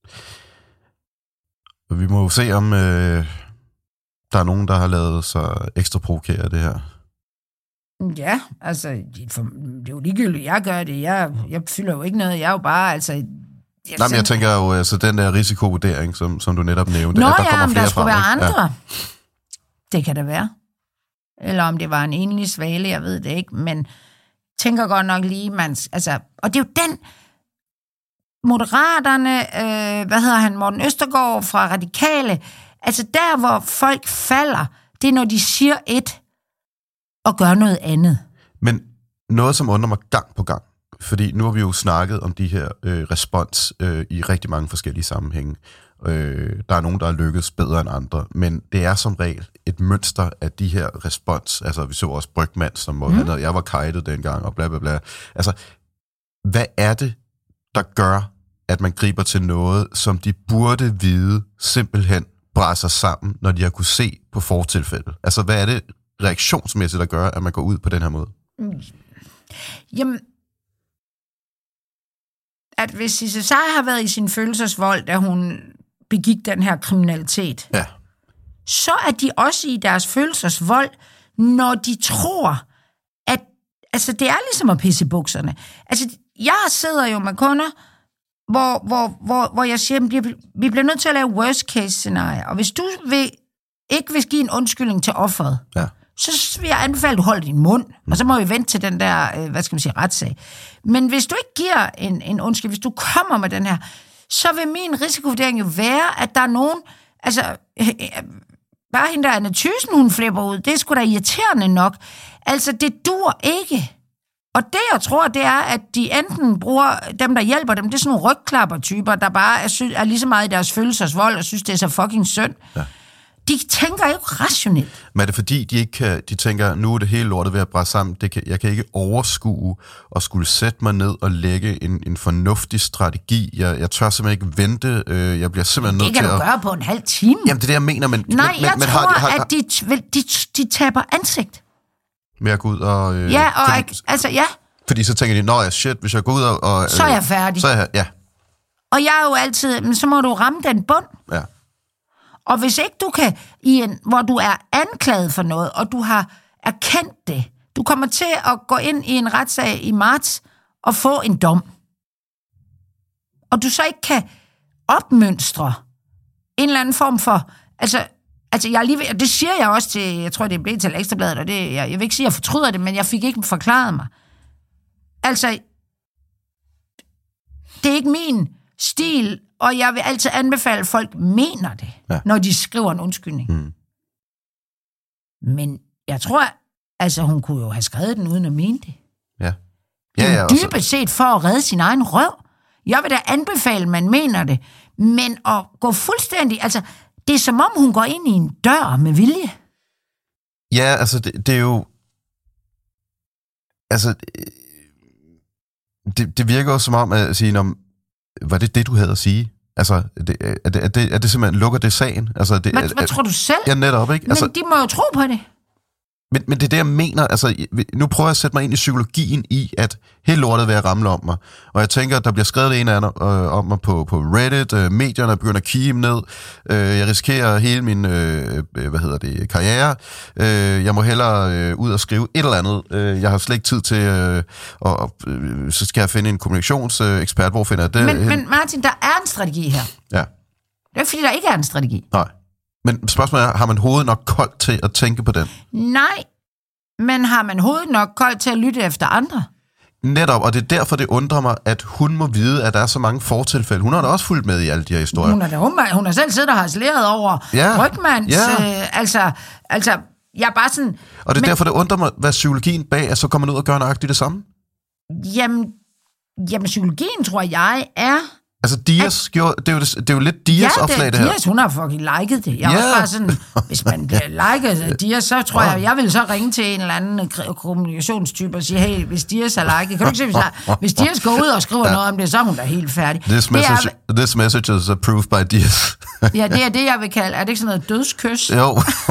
Vi må jo se, om der er nogen, der har lavet sig ekstra provokere det her. Ja, altså, det er jo ligegyldigt, jeg gør det. Jeg fylder jo ikke noget. Jeg er jo bare, altså, Nej, men jeg tænker jo, altså den der risikovurdering, som du netop nævnte, at der kommer flere der skulle frem, være ikke? andre. Ja. Det kan det være. Eller om det var en enlig svale, jeg ved det ikke, men tænker godt nok lige, og det er jo den Moderaterne, Morten Østergaard fra Radikale, altså der, hvor folk falder, det er, når de siger et og gør noget andet. Men noget, som undrer mig gang på gang, fordi nu har vi jo snakket om de her respons i rigtig mange forskellige sammenhænge. Der er nogen, der er lykkedes bedre end andre, men det er som regel et mønster af de her respons. Altså, vi så også Brygmann, som jeg var kajtet dengang, og bla bla bla. Altså, hvad er det, der gør, at man griber til noget, som de burde vide simpelthen brænder sammen, når de har kunne se på fortilfældet? Altså, hvad er det reaktionsmæssigt, der gør, at man går ud på den her måde? Jamen, at hvis Sisse Seier har været i sin følelsesvold, da hun begik den her kriminalitet, ja, så er de også i deres følelsesvold, når de tror, at altså, det er ligesom at pisse i bukserne. Altså, jeg sidder jo med kunder, hvor jeg siger, vi bliver nødt til at lave worst case scenarie, og hvis du ikke vil give en undskyldning til offeret, ja, så vil jeg anbefale, at du holder din mund, og så må vi vente til den der, retssag. Men hvis du ikke giver en undskyldning, hvis du kommer med den her, så vil min risikovurdering jo være, at der er nogen, altså, bare hende der Anna Thyssen, hun flipper ud, det er sgu da irriterende nok. Altså, det dur ikke. Og det, jeg tror, det er, at de enten bruger dem, der hjælper dem, det er sådan nogle rygklapper-typer, der bare er lige så meget i deres følelsesvold, og synes, det er så fucking synd. Ja. De tænker jo rationelt. Men er det fordi, de tænker, nu er det hele lortet ved at bræde sammen, jeg kan ikke overskue og skulle sætte mig ned og lægge en fornuftig strategi. Jeg tør simpelthen ikke vente. Jeg bliver simpelthen nødt til at... Det kan du gøre på en halv time. Jamen, det er det, jeg mener, men... Nej, jeg tror, at de taber ansigt. Med at gå ud og... ja, og ja. Fordi så tænker de, nå ja, shit, hvis jeg går ud og... så er jeg færdig. Så er jeg, ja. Og jeg er jo altid... Men så må du ramme den bund. Ja. Og hvis ikke du kan, hvor du er anklaget for noget, og du har erkendt det, du kommer til at gå ind i en retssag i marts og få en dom. Og du så ikke kan opmønstre en eller anden form for... Altså jeg er lige ved, og det siger jeg også til, jeg tror, det blev til Ekstrabladet, og det, jeg vil ikke sige, at jeg fortryder det, men jeg fik ikke forklaret mig. Altså, det er ikke min stil, og jeg vil altid anbefale, at folk mener det, når de skriver en undskyldning. Mm. Men jeg tror, altså hun kunne jo have skrevet den uden at mene det. Ja. Det er dybest set for at redde sin egen røv. Jeg vil da anbefale, at man mener det. Men at gå fuldstændig, altså det er som om hun går ind i en dør med vilje. Ja, altså det er jo... Altså det virker jo som om at sige, var det du havde at sige? Altså, er det simpelthen, lukker det sagen? Altså, hvad tror du selv? Ja, netop, ikke? Altså, men de må jo tro på det. Men det er det, jeg mener. Altså, nu prøver jeg at sætte mig ind i psykologien i, at helt lortet vil ramle om mig. Og jeg tænker, at der bliver skrevet en eller anden om mig på Reddit. Medierne begynder at kigge ned. Jeg risikerer hele min karriere. Jeg må hellere ud og skrive et eller andet. Jeg har slet ikke tid til, og så skal jeg finde en kommunikationsekspert. Hvor finder jeg det? Men Martin, der er en strategi her. Ja. Det er ikke, fordi der ikke er en strategi. Nej. Men spørgsmålet er, har man hovedet nok koldt til at tænke på den? Nej, men har man hovedet nok koldt til at lytte efter andre? Netop, og det er derfor, det undrer mig, at hun må vide, at der er så mange fortilfælde. Hun har da også fulgt med i alle de her historier. Hun har selv siddet og harceleret over Brygmanns. Altså, jeg er bare sådan... Og det er derfor, det undrer mig, hvad psykologien bag er, så kommer man ud og gør nøjagtigt det samme? Jamen, psykologien, tror jeg, er... Altså, Dias gjorde... Det er jo lidt Dias opslag, det her. Dias, hun har fucking liket det. Jeg var bare sådan... Hvis man bliver liket af Dias, så tror jeg vil så ringe til en eller anden kommunikationstype og sige, hey, hvis Dias har liket... Kan du ikke se, hvis Dias går ud og skriver noget om det, så er hun da helt færdig. This message is approved by Dias. Ja, det er det, jeg vil kalde... Er det ikke sådan noget dødskys? Jo.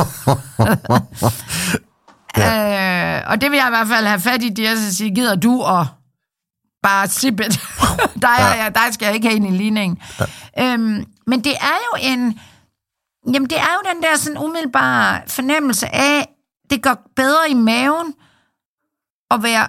Og det vil jeg i hvert fald have fat i Dias og sige, gider du og... bare sippet. Der skal jeg ikke have ind i ligningen. Ja. Men det er jo det er jo den der sådan umiddelbare fornemmelse af, det går bedre i maven at være,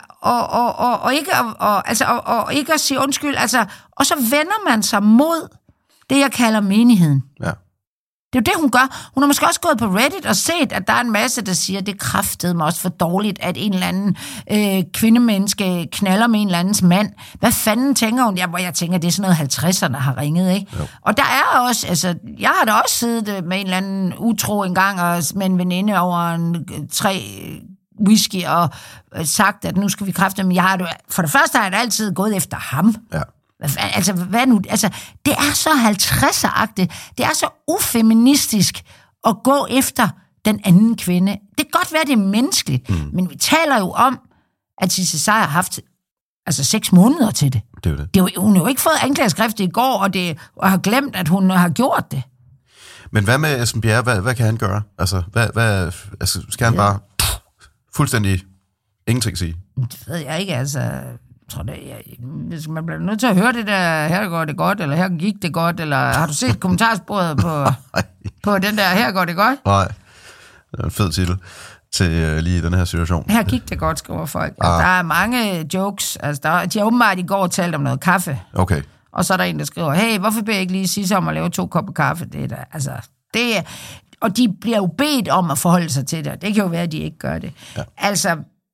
og ikke at sige undskyld, altså, og så vender man sig mod det, jeg kalder menigheden. Ja. Det er jo det, hun gør. Hun har måske også gået på Reddit og set, at der er en masse, der siger, det kraftede mig også for dårligt, at en eller anden kvindemenneske knaller med en eller andens mand. Hvad fanden tænker hun? Jeg tænker, det er sådan noget 50'erne har ringet, ikke? Jo. Og der er også, altså, jeg har da også siddet med en eller anden utro engang, og med en veninde over 3 whisky, og sagt, at nu skal vi kræfte, men for det første har jeg da altid gået efter ham. Ja. Altså, hvad nu? Altså, det er så 50'er-agtigt. Det er så ufeministisk at gå efter den anden kvinde. Det kan godt være, det er menneskeligt, men vi taler jo om, at Sisse Sejer har haft 6 måneder til det. Hun har jo ikke fået anklageskrift i går, og har glemt, at hun har gjort det. Men hvad med Esben Bjerre? Hvad kan han gøre? Altså, skal han bare fuldstændig ingenting sige? Det ved jeg ikke, altså. Jeg tror, hvis man bliver nødt til at høre det der, her går det godt, eller her gik det godt, eller har du set kommentarsporet på den der, her går det godt? Nej, det er en fed titel til lige den her situation. Her gik det godt, skriver folk. Altså, der er mange jokes, altså de har åbenbart i går talt om noget kaffe. Okay. Og så er der en, der skriver, hey, hvorfor beder jeg ikke lige Sisse om at lave 2 kopper kaffe? Det er der, altså, det er, og de bliver jo bedt om at forholde sig til det, det kan jo være, at de ikke gør det. Ja. Altså,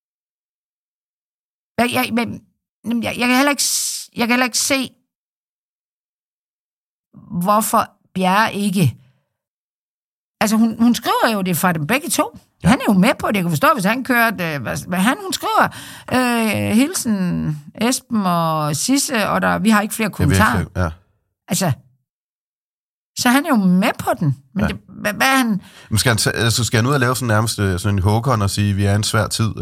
jeg kan heller ikke se, hvorfor Bjerre ikke. Altså, hun skriver jo det fra dem begge to. Ja. Han er jo med på det. Jeg kan forstå, hvis han kørte. Hun skriver hilsen Esben og Sisse, og vi har ikke flere kommentarer. Ja. Altså, så han er jo med på den. Men hvad er han? Skal han ud og lave sådan nærmest sådan en Håkon og sige, vi er en svær tid,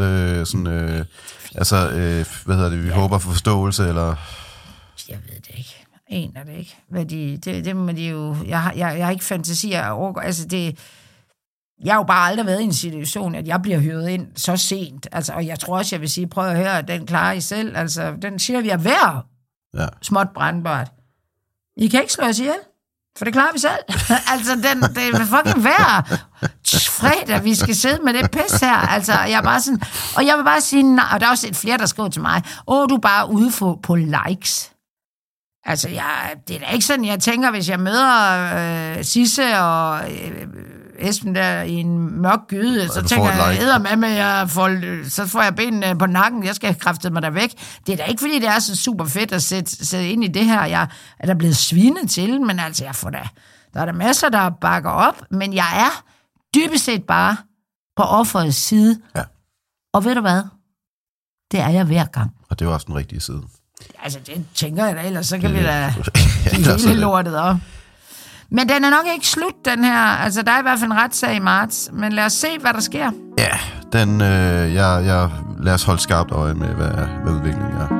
vi håber for forståelse, eller? Jeg ved det ikke. Jeg aner det ikke. Det må de jo. Jeg har ikke fantasier over. Altså jeg har jo bare aldrig været i en situation, at jeg bliver hyret ind så sent. Altså, og jeg tror også, jeg vil sige, prøv at høre, den klarer I selv. Altså, den siger vi er værd. Ja. Småt brandbart. I kan ikke slå os ihjel. For det klarer vi selv. Altså, det er fucking værd. Fredag, vi skal sidde med det pis her. Altså, jeg er bare sådan. Og jeg vil bare sige, nej, og der er også et flere, der skriver til mig, du er bare ude på likes. Altså, det er da ikke sådan, jeg tænker, hvis jeg møder Sisse og Esben der i en mørk gyde, så tænker jeg, så får jeg benene på nakken, jeg skal have kræftet mig der væk. Det er da ikke, fordi det er så super fedt at sætte ind i det her. Jeg er da blevet svinet til, men altså, der er der masser, der bakker op, men jeg er dybest set bare på offerets side. Ja. Og ved du hvad? Det er jeg hver gang. Og det er også den rigtige side. Altså, det tænker jeg da, ellers så kan vi da hele lortet op. Men den er nok ikke slut, den her. Altså, der er i hvert fald en retssag i marts. Men lad os se, hvad der sker. Ja, lad os holde skarpt øje med, hvad udviklingen er.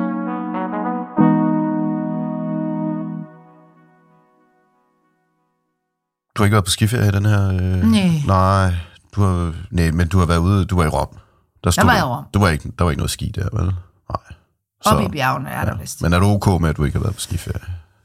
Du har ikke været på skiferie i den her? Nej. Men du har været ude. Du var i Rom. Der var i Rom. Der var ikke noget ski der, vel? Nej. Oppe i bjergene er der vist. Men er du okay med, at du ikke har været på skiferie?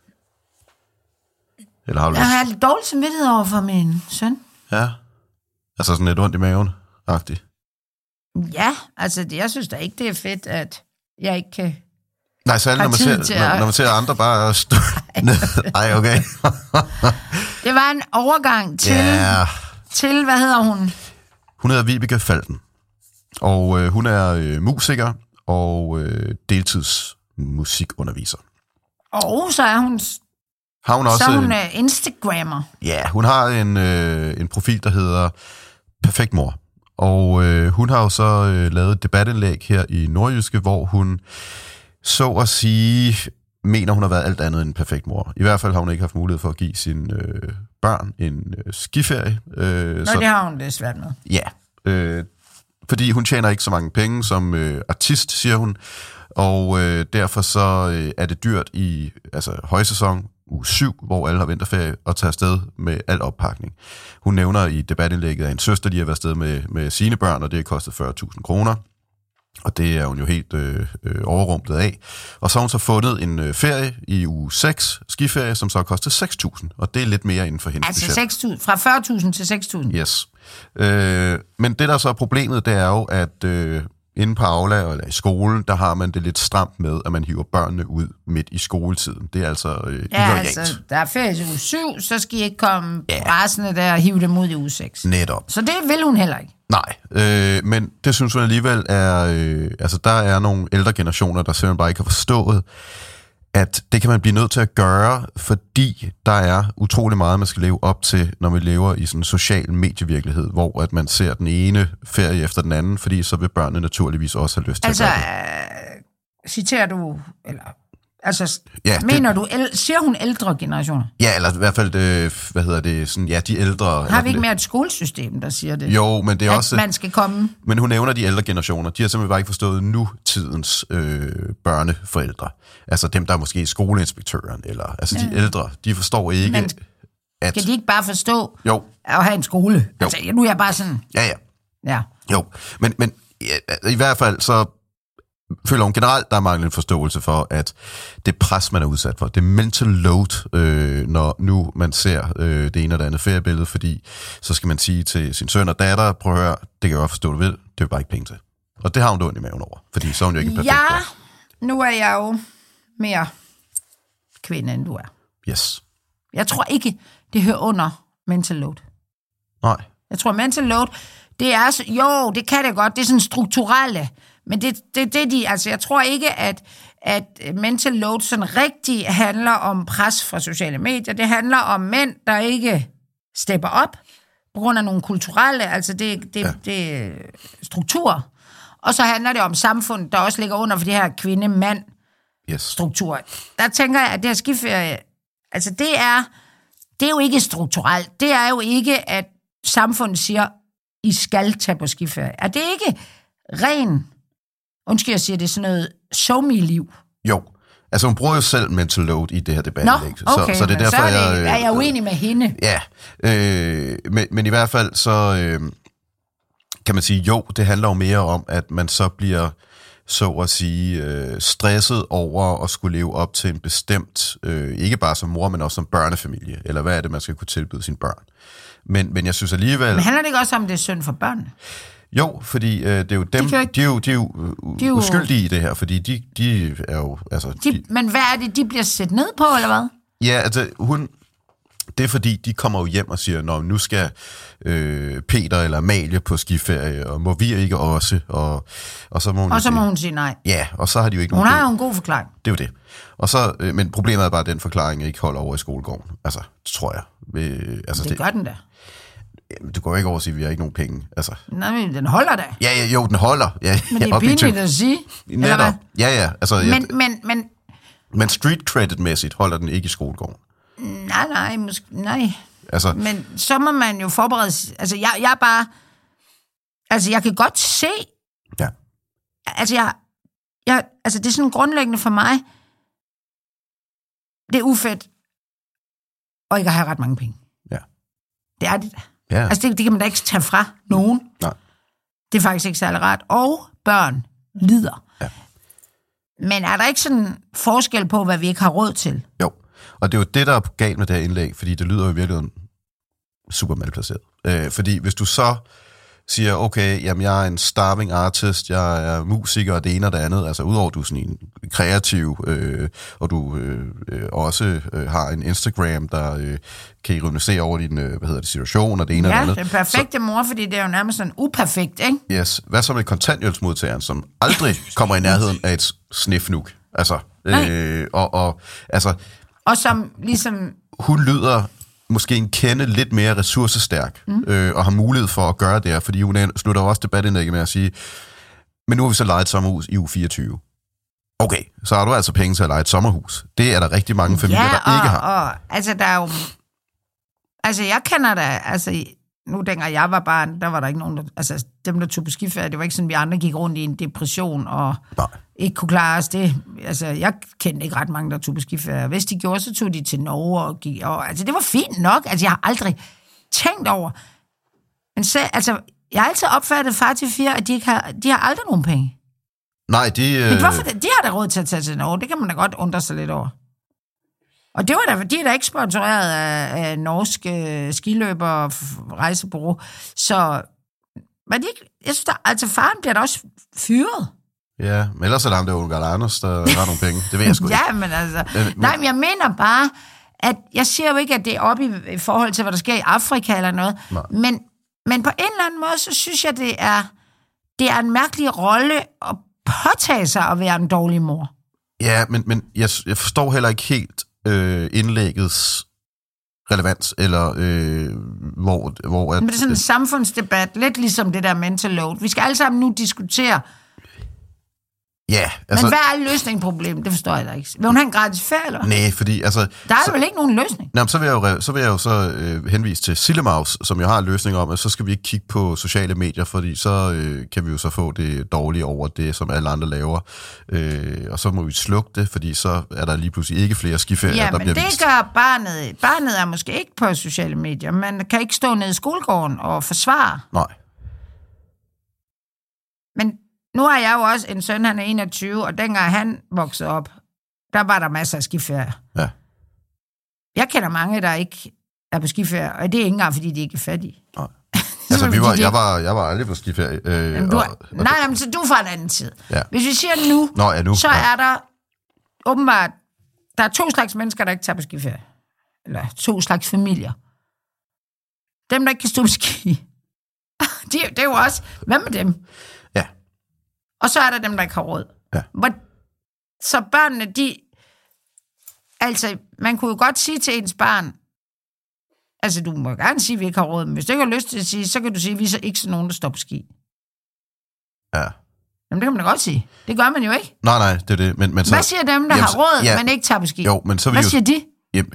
Eller har du jeg har lidt dårlig samvittighed over for min søn. Ja. Altså sådan lidt ondt i maven-agtigt. Ja, altså jeg synes da ikke, det er fedt, at jeg ikke kan. Nej, særligt når man ser andre bare stå ned. Ej, okay. Det var en overgang til, hvad hedder hun? Hun hedder Vibeke Falten. Og hun er musiker og deltidsmusikunderviser. Og så er hun... Har hun også så hun er Instagrammer. Ja, hun har en profil, der hedder Perfekt Mor. Og hun har jo så lavet et debatindlæg her i Nordjyske, hvor hun så at sige mener, hun har været alt andet end perfekt mor. I hvert fald har hun ikke haft mulighed for at give sine børn en skiferie. Så det har hun det svært med. Ja, fordi hun tjener ikke så mange penge som artist, siger hun. Og derfor så er det dyrt i højsæson, uge 7, hvor alle har vinterferie, og tager afsted med al oppakning. Hun nævner i debatindlægget, at en søster, de har været afsted med sine børn, og det har kostet 40.000 kroner. Og det er hun jo helt overrumplet af. Og så har hun så fundet en ferie i uge 6, skiferie, som så har kostet 6.000. Og det er lidt mere inden for hendes budget. Altså 6.000, fra 40.000 til 6.000? Yes. Men det, der så er problemet, det er jo, at inde på Aula eller i skolen, der har man det lidt stramt med, at man hiver børnene ud midt i skoletiden. Det er altså illoyalt. Altså, der er ferie til uge 7, så skal I ikke komme rasende der og hive dem ud i uge 6. Netop. Så det vil hun heller ikke. Nej, men det synes hun alligevel er... altså, der er nogle ældre generationer, der simpelthen bare ikke har forstået, at det kan man blive nødt til at gøre, fordi der er utrolig meget, man skal leve op til, når man lever i sådan en social medievirkelighed, hvor at man ser den ene ferie efter den anden, fordi så vil børnene naturligvis også have lyst til at gøre det. Citerer du... Eller, altså, mener du... Siger hun ældre generationer? Ja, eller i hvert fald, sådan, de ældre... Har vi ikke mere et skolesystem, der siger det? Jo, men det er også... man skal komme... Men hun nævner de ældre generationer. De har simpelthen bare ikke forstået nutidens børneforældre. Altså dem, der er måske skoleinspektøren, eller... Altså de ældre, de forstår ikke, men at... Skal de ikke bare forstå at have en skole? Jo. Altså, nu er jeg bare sådan... Ja. Jo, men i hvert fald så... føler hun generelt, der er manglende forståelse for, at det pres, man er udsat for, det mental load, når nu man ser det ene og det andet feriebillede, fordi så skal man sige til sin søn og datter, prøv at høre, det kan jeg godt forstå, du vil, det er bare ikke penge til. Og det har hun ondt i maven over, fordi så er hun jo ikke en perfekt mor. Nu er jeg jo mere kvinde, end du er. Yes. Jeg tror ikke, det hører under mental load. Nej. Jeg tror, mental load, det er... Jo, det kan det godt, det er sådan strukturelle... Men jeg tror ikke, at mental load sådan rigtig handler om pres fra sociale medier. Det handler om mænd, der ikke stepper op på grund af nogle kulturelle, altså det strukturer. Og så handler det om samfundet, der også ligger under for det her kvinde-mand-struktur. Der tænker jeg, at det her skiferie, altså det er jo ikke strukturelt. Det er jo ikke, at samfundet siger, I skal tage på skiferie. Er det ikke ren... Undskyld, jeg siger, det er sådan noget show-me-liv. Jo. Altså, hun bruger jo selv mental load i det her debat. Okay. Så det er derfor, er jeg uenig med hende. Ja. Men i hvert fald, så kan man sige, jo, det handler jo mere om, at man så bliver, så at sige, stresset over at skulle leve op til en bestemt, ikke bare som mor, men også som børnefamilie. Eller hvad er det, man skal kunne tilbyde sine børn. Men jeg synes alligevel... Men handler det ikke også om, det er synd for børnene? Jo, fordi det er jo dem, de er jo uskyldige i det her, fordi de er jo... Altså, men hvad er det, de bliver set ned på, eller hvad? Ja, altså det er fordi, de kommer jo hjem og siger, nå, nu skal Peter eller Amalie på skiferie, og må vi ikke også? Og så må hun sige nej. Ja, og så har de jo ikke nogen... Hun har jo en god forklaring. Det er jo det. Og så, men problemet er bare, at den forklaring ikke holder over i skolegården. Altså, det tror jeg. Det gør den da. Du går ikke over at sige, at vi har ikke nogen penge. Altså. Nej, men den holder da. Ja, jo, den holder. Ja, men det er pinligt at sige. Netop. Ja. Altså, men street credit-mæssigt holder den ikke i skolegården. Nej. Altså, men så må man jo forberede... Altså, jeg er bare... Altså, jeg kan godt se... Ja. Altså, altså, det er sådan grundlæggende for mig. Det er ufedt og ikke at have ret mange penge. Ja. Det er det da. Ja. Altså, det kan man da ikke tage fra nogen. Nej. Det er faktisk ikke særlig rart. Og børn lider. Ja. Men er der ikke sådan forskel på, hvad vi ikke har råd til? Jo, og det er jo det, der er galt med det her indlæg, fordi det lyder jo i virkeligheden super malplaceret. Fordi hvis du så siger, okay, jamen jeg er en starving artist, jeg er musiker og det ene og det andet, altså udover at du er sådan en kreativ, og du også har en Instagram, der kan ironisere over din, situation og det ene og det andet. Ja, den perfekte mor, fordi det er jo nærmest sådan uperfekt, ikke? Yes. Hvad så med kontanthjælpsmodtageren, som aldrig kommer i nærheden af et snifnuk? Altså, og som ligesom... Hun lyder måske en kende lidt mere ressourcestærk, og har mulighed for at gøre det her, fordi hun slutter også debatindlægget med at sige, men nu har vi så lejet et sommerhus i uge 24. Okay, så har du altså penge til at lege et sommerhus. Det er der rigtig mange familier, der ikke har. Og altså, der er jo... Altså, jeg kender da... Altså, nu dengang jeg var barn, der var der ikke nogen... Altså, dem, der tog på skiferie, det var ikke sådan, vi andre gik rundt i en depression og ikke kunne klare os det. Altså, jeg kendte ikke ret mange, der tog på skiferie. Hvis de gjorde, så tog de til Norge og gik... altså, det var fint nok. Altså, jeg har aldrig tænkt over... Men så, altså, jeg har altid opfattet far til 4, at de har aldrig nogen penge. Nej, Men hvorfor de har da råd til at tage til Norge? Det kan man da godt undre sig lidt over. Og det var da, de er da ikke sponsoreret af norske skiløber og rejsebureau. Så Men jeg synes, altså faren bliver da også fyret. Ja, men ellers er der ham der Ungar Anders, der har nogle penge. Det ved jeg sgu ikke. Ja, men altså... Nej, men jeg mener bare, at jeg siger jo ikke, at det er oppe i forhold til, hvad der sker i Afrika eller noget. Men på en eller anden måde, så synes jeg, det er en mærkelig rolle at påtage sig at være en dårlig mor. Ja, men jeg forstår heller ikke helt indlæggets relevans, eller hvor... Men det er sådan en samfundsdebat, lidt ligesom det der mental load. Vi skal alle sammen nu diskutere... Ja, altså... Men hvad er løsningsproblemet? Det forstår jeg da ikke. Vil hun have en gratis ferie, eller? Nej, fordi altså... Der er vel ikke nogen løsning? Nej, så vil jeg jo henvise til Sillemaus, som jo har en løsning om, at så skal vi ikke kigge på sociale medier, fordi så kan vi jo så få det dårlige over det, som alle andre laver. Og så må vi slukke det, fordi så er der lige pludselig ikke flere skiferier, der bliver vist. Ja, men det gør barnet. Barnet er måske ikke på sociale medier. Man kan ikke stå nede i skolegården og forsvare. Nej. Men nu har jeg jo også en søn, han er 21, og dengang han voksede op, der var der masser af skiferie. Ja. Jeg kender mange, der ikke er på skiferie, og det er ikke engang, fordi de ikke er fattige. Nej. Altså, jeg var aldrig på skiferie. Nej, men så du fra en anden tid. Ja. Hvis vi siger nu, så er der åbenbart, der er 2 slags mennesker, der ikke tager på skiferie. Eller 2 slags familier. Dem, der ikke kan stå på ski. Det er jo også, hvad med dem? Ja. Og så er der dem, der ikke har råd. Ja. Så børnene, altså, man kunne jo godt sige til ens barn, altså, du må gerne sige, at vi ikke har råd, men hvis du ikke har lyst til at sige, så kan du sige, at vi er så ikke sådan nogen, der står på ski. Ja. Jamen, det kan man da godt sige. Det gør man jo ikke. Nej, det er det. Men så, hvad siger dem, der har råd, men ikke tager på ski? Jo, men så hvad siger de?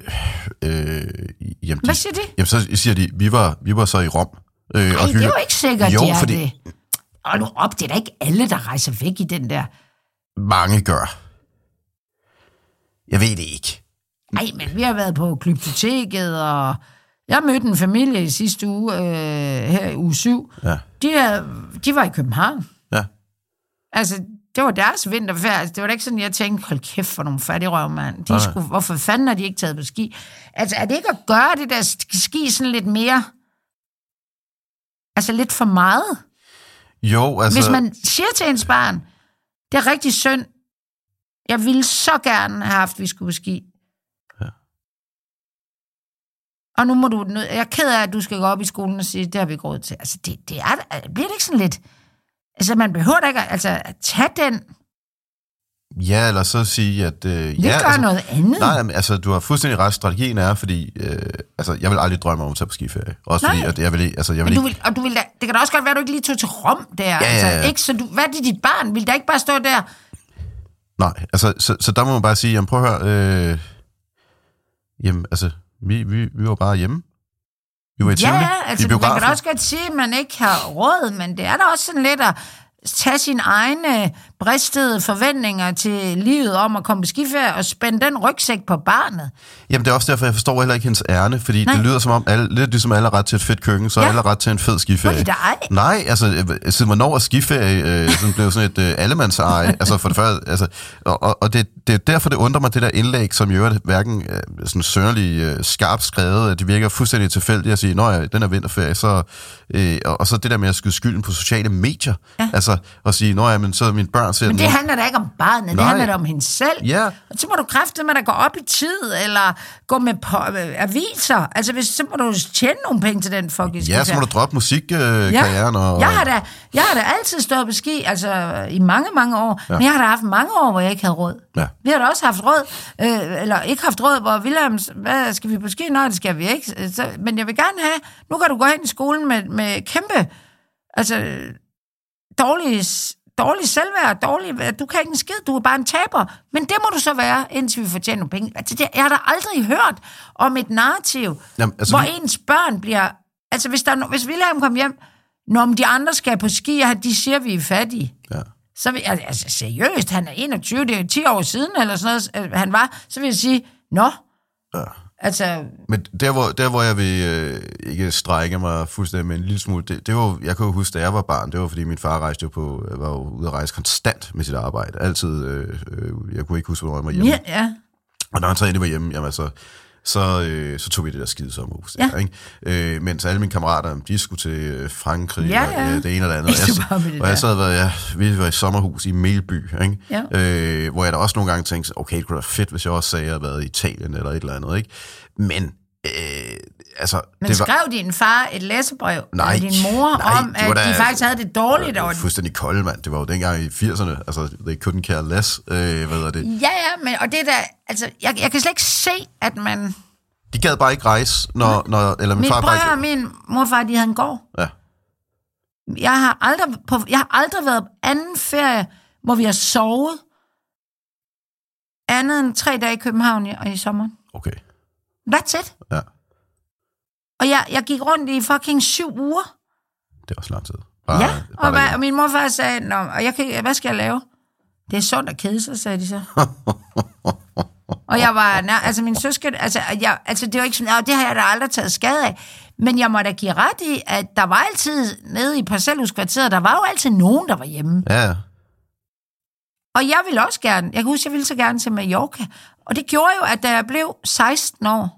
Hvad siger de? Jamen, så siger de, vi var så i Rom. Nej, det er jo ikke sikkert, jo, de er fordi... det. Og nu op, det er da ikke alle, der rejser væk i den der... Mange gør. Jeg ved det ikke. Nej, men vi har været på Glyptoteket, og jeg mødte en familie i sidste uge, her i uge 7. Ja. De var i København. Ja. Altså, det var deres vinterferie. Altså, det var da ikke sådan, jeg tænkte, hold kæft for nogle fattigrøv, mand. Hvorfor fanden har de ikke taget på ski? Altså, er det ikke at gøre det der ski sådan lidt mere... Altså, lidt for meget? Jo, altså... Hvis man siger til ens barn, det er rigtig synd, jeg ville så gerne have haft, at vi skulle på ski. Ja. Og nu må du... Jeg er ked af, at du skal gå op i skolen og sige, det har vi ikke råd til. Altså, bliver det ikke sådan lidt... Altså, man behøver da ikke at tage den... Ja, eller så sige, at... gør noget andet. Nej, men, altså, du har fuldstændig ret. Strategien er, fordi... jeg vil aldrig drømme om at tage på skiferie. Også fordi, at jeg vil ikke... Altså, det kan da også godt være, at du ikke lige tog til Rom der. Ja. Altså, ikke, så hvad er det dit barn? Vil der ikke bare stå der? Nej, altså, så der må man bare sige, jamen prøv at høre... jamen, altså, vi var bare hjemme. Vi var i Tivoli. Ja, altså, man kan da også godt sige, at man ikke har råd, men det er da også sådan lidt at tage sine egne bristede forventninger til livet om at komme på skiferie og spænde den rygsæk på barnet. Jamen, det er også derfor, jeg forstår heller ikke hendes ærne, fordi det lyder som om, lidt ligesom alle har ret til et fedt køkken, så alle har ret til en fed skiferie. Nej, altså, siden hvornår er skiferie sådan blev sådan et allemandseje, altså for det første, altså, og det er derfor, det undrer mig, det der indlæg, som jo er hverken sådan sønderlig skarpt skrevet, at det virker fuldstændig tilfældigt at sige, nå ja, den er vinterferie, så, og så det der med at skyde skylden på sociale medier, altså, og sige, nå ja, men så mine børn ser... Men det handler da ikke om barnet, det handler da om hende selv. Ja. Og så må du kræfte med at gå op i tid, eller gå med aviser. Altså, så må du tjene nogle penge til den fucking ski. Ja, så må du droppe musikkarrieren. Og... Jeg har da altid stået på ski, altså i mange, mange år. Ja. Men jeg har da haft mange år, hvor jeg ikke havde råd. Ja. Vi har da også haft råd, eller ikke haft råd, hvor Wilhelms, hvad skal vi på ski? Nej, det skal vi ikke. Men jeg vil gerne have, nu kan du gå hen i skolen med kæmpe, altså dårlig selvværd, du kan ikke en skid, du er bare en taber. Men det må du så være, indtil vi får tjent nogle penge. Altså, jeg har da aldrig hørt om et narrativ, hvor ens børn bliver... Altså, hvis Wilhelm kom hjem, når de andre skal på ski, og de siger, vi er fattige. Ja. Så vil jeg, altså seriøst, han er 21, det er 10 år siden, eller sådan noget, han var, så vil jeg sige, nå... Ja. Altså... Men der hvor jeg vil ikke strække mig fuldstændig med en lille smule, det var, jeg kan jo huske, da jeg var barn, det var fordi min far rejste jo var jo ude at rejse konstant med sit arbejde. Altid, jeg kunne ikke huske, hvornår jeg var hjemme. Ja. Og når han så endelig var hjemme, jamen altså, så tog vi det der skide sommerhus. Ja. Der, ikke? Mens alle mine kammerater, de skulle til Frankrig, og det ene og det andet. Og jeg sad, vi var i sommerhus i Melby, ikke? Ja. Hvor jeg da også nogle gange tænkte, okay, det kunne være fedt, hvis jeg også sagde, at jeg havde været i Italien eller et eller andet. Ikke? Men skrev din far et læsebrev eller din mor om, at de faktisk havde det dårligt? Det var fuldstændig koldt, mand. Det var jo dengang i 80'erne. Altså, they couldn't care less. Hvad er det? Ja, men og det der... Altså, jeg kan slet ikke se, at man... De gad bare ikke rejse, eller min far bare ikke... Min morfar, de havde en gård. Ja. Jeg har aldrig været på anden ferie, hvor vi har sovet andet end 3 dage i København i sommeren. Okay. That's it. Ja. Og jeg gik rundt i fucking 7 uger. Det er også lang tid. Og min morfar sagde, hvad skal jeg lave? Det er sundt at kede sig, sagde de så. Og jeg var, min søskende, det var ikke sådan, det har jeg da aldrig taget skade af. Men jeg må da give ret i, at der var altid, nede i Parcelhuskvarteret, der var jo altid nogen, der var hjemme. Ja. Og jeg ville også gerne, jeg kan huske, jeg ville så gerne til Mallorca. Og det gjorde jo, at da jeg blev 16 år,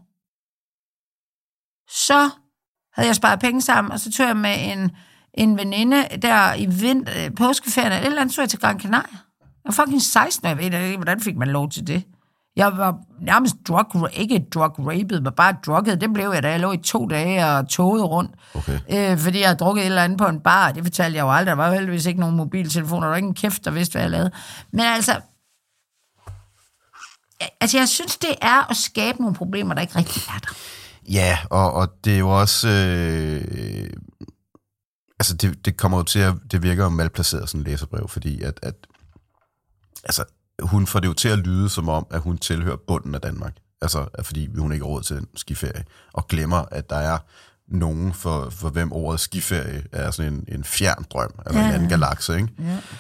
så havde jeg sparet penge sammen, og så tog jeg med en veninde der i påskeferien, eller et eller andet, så jeg til Gran Canaria. Jeg var fucking 16 år, jeg ved ikke, hvordan fik man lov til det? Jeg var nærmest ikke drug-raped, men bare drugget. Det blev jeg, da jeg lå i 2 dage og togede rundt. Okay. Fordi jeg havde drukket et eller andet på en bar. Det fortalte jeg jo aldrig. Der var jo heldigvis ikke nogen mobiltelefoner. Der var ikke en kæft, der vidste, hvad jeg lavede. Men jeg synes, det er at skabe nogle problemer, der ikke rigtig er der. Ja, og det er jo også... det kommer jo til at... Det virker jo malplaceret, sådan en læserbrev, fordi hun får det jo til at lyde som om, at hun tilhører bunden af Danmark. Altså, fordi hun ikke har råd til en skiferie. Og glemmer, at der er nogen, for hvem ordet skiferie er sådan en fjern drøm, eller en anden galakse, ikke?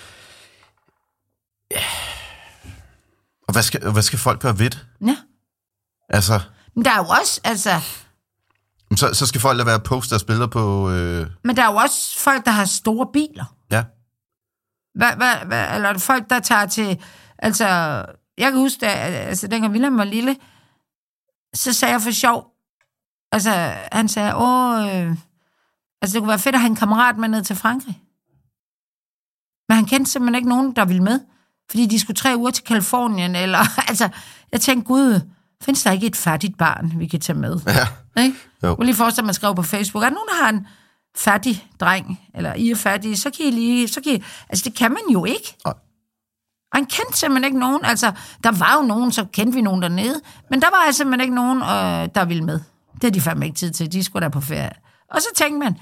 Ja. Og hvad skal folk gøre ved det? Ja. Altså... Men der er jo også, Så skal folk lade være at poste deres billeder på... Men der er jo også folk, der har store biler. Ja. Eller folk, der tager til... Altså, jeg kan huske, dengang Wilhelm var lille, så sagde jeg for sjov... Altså, han sagde, det kunne være fedt at have en kammerat med ned til Frankrig. Men han kendte simpelthen ikke nogen, der ville med. Fordi de skulle 3 uger til Kalifornien, eller... Altså, jeg tænkte, gud... Findes der ikke et fattigt barn, vi kan tage med? Ja. Ikke? Jo. Jeg lige forestille, at man skrev på Facebook, er der nogen, der har en fattig dreng, eller I er fattige, så kan I... Altså, det kan man jo ikke. Nej. Og han kendte simpelthen ikke nogen. Altså, der var jo nogen, så kendte vi nogen dernede, men der var simpelthen ikke nogen, der ville med. Det havde de fandme ikke tid til. De skulle da på ferie. Og så tænkte man,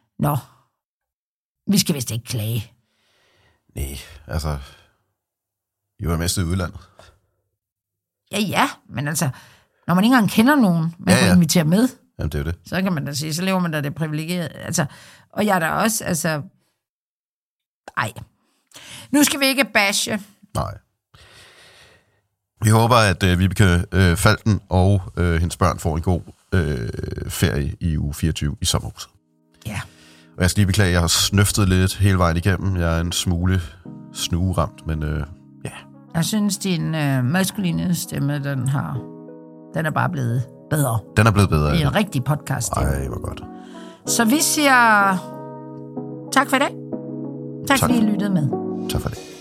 vi skal vist ikke klage. Nej, altså... I var mest i udlandet. Ja, men altså, når man ikke engang kender nogen, man kan invitere med, jamen, det er jo det. Så kan man da sige, så lever man da det privilegeret. Altså, og jeg er da også, ej. Nu skal vi ikke bashe. Nej. Vi håber, at Vibeke Falten og hendes børn får en god ferie i uge 24 i sommerhuset. Ja. Og jeg skal lige beklage, at jeg har snøftet lidt hele vejen igennem. Jeg er en smule snugeramt, men ja. Jeg synes, din maskuline stemme, den er bare blevet bedre. Den er blevet bedre. Det er en rigtig podcast. Ej, hvor godt. Så vi siger tak for i dag. Tak fordi I lyttede med. Tak for det.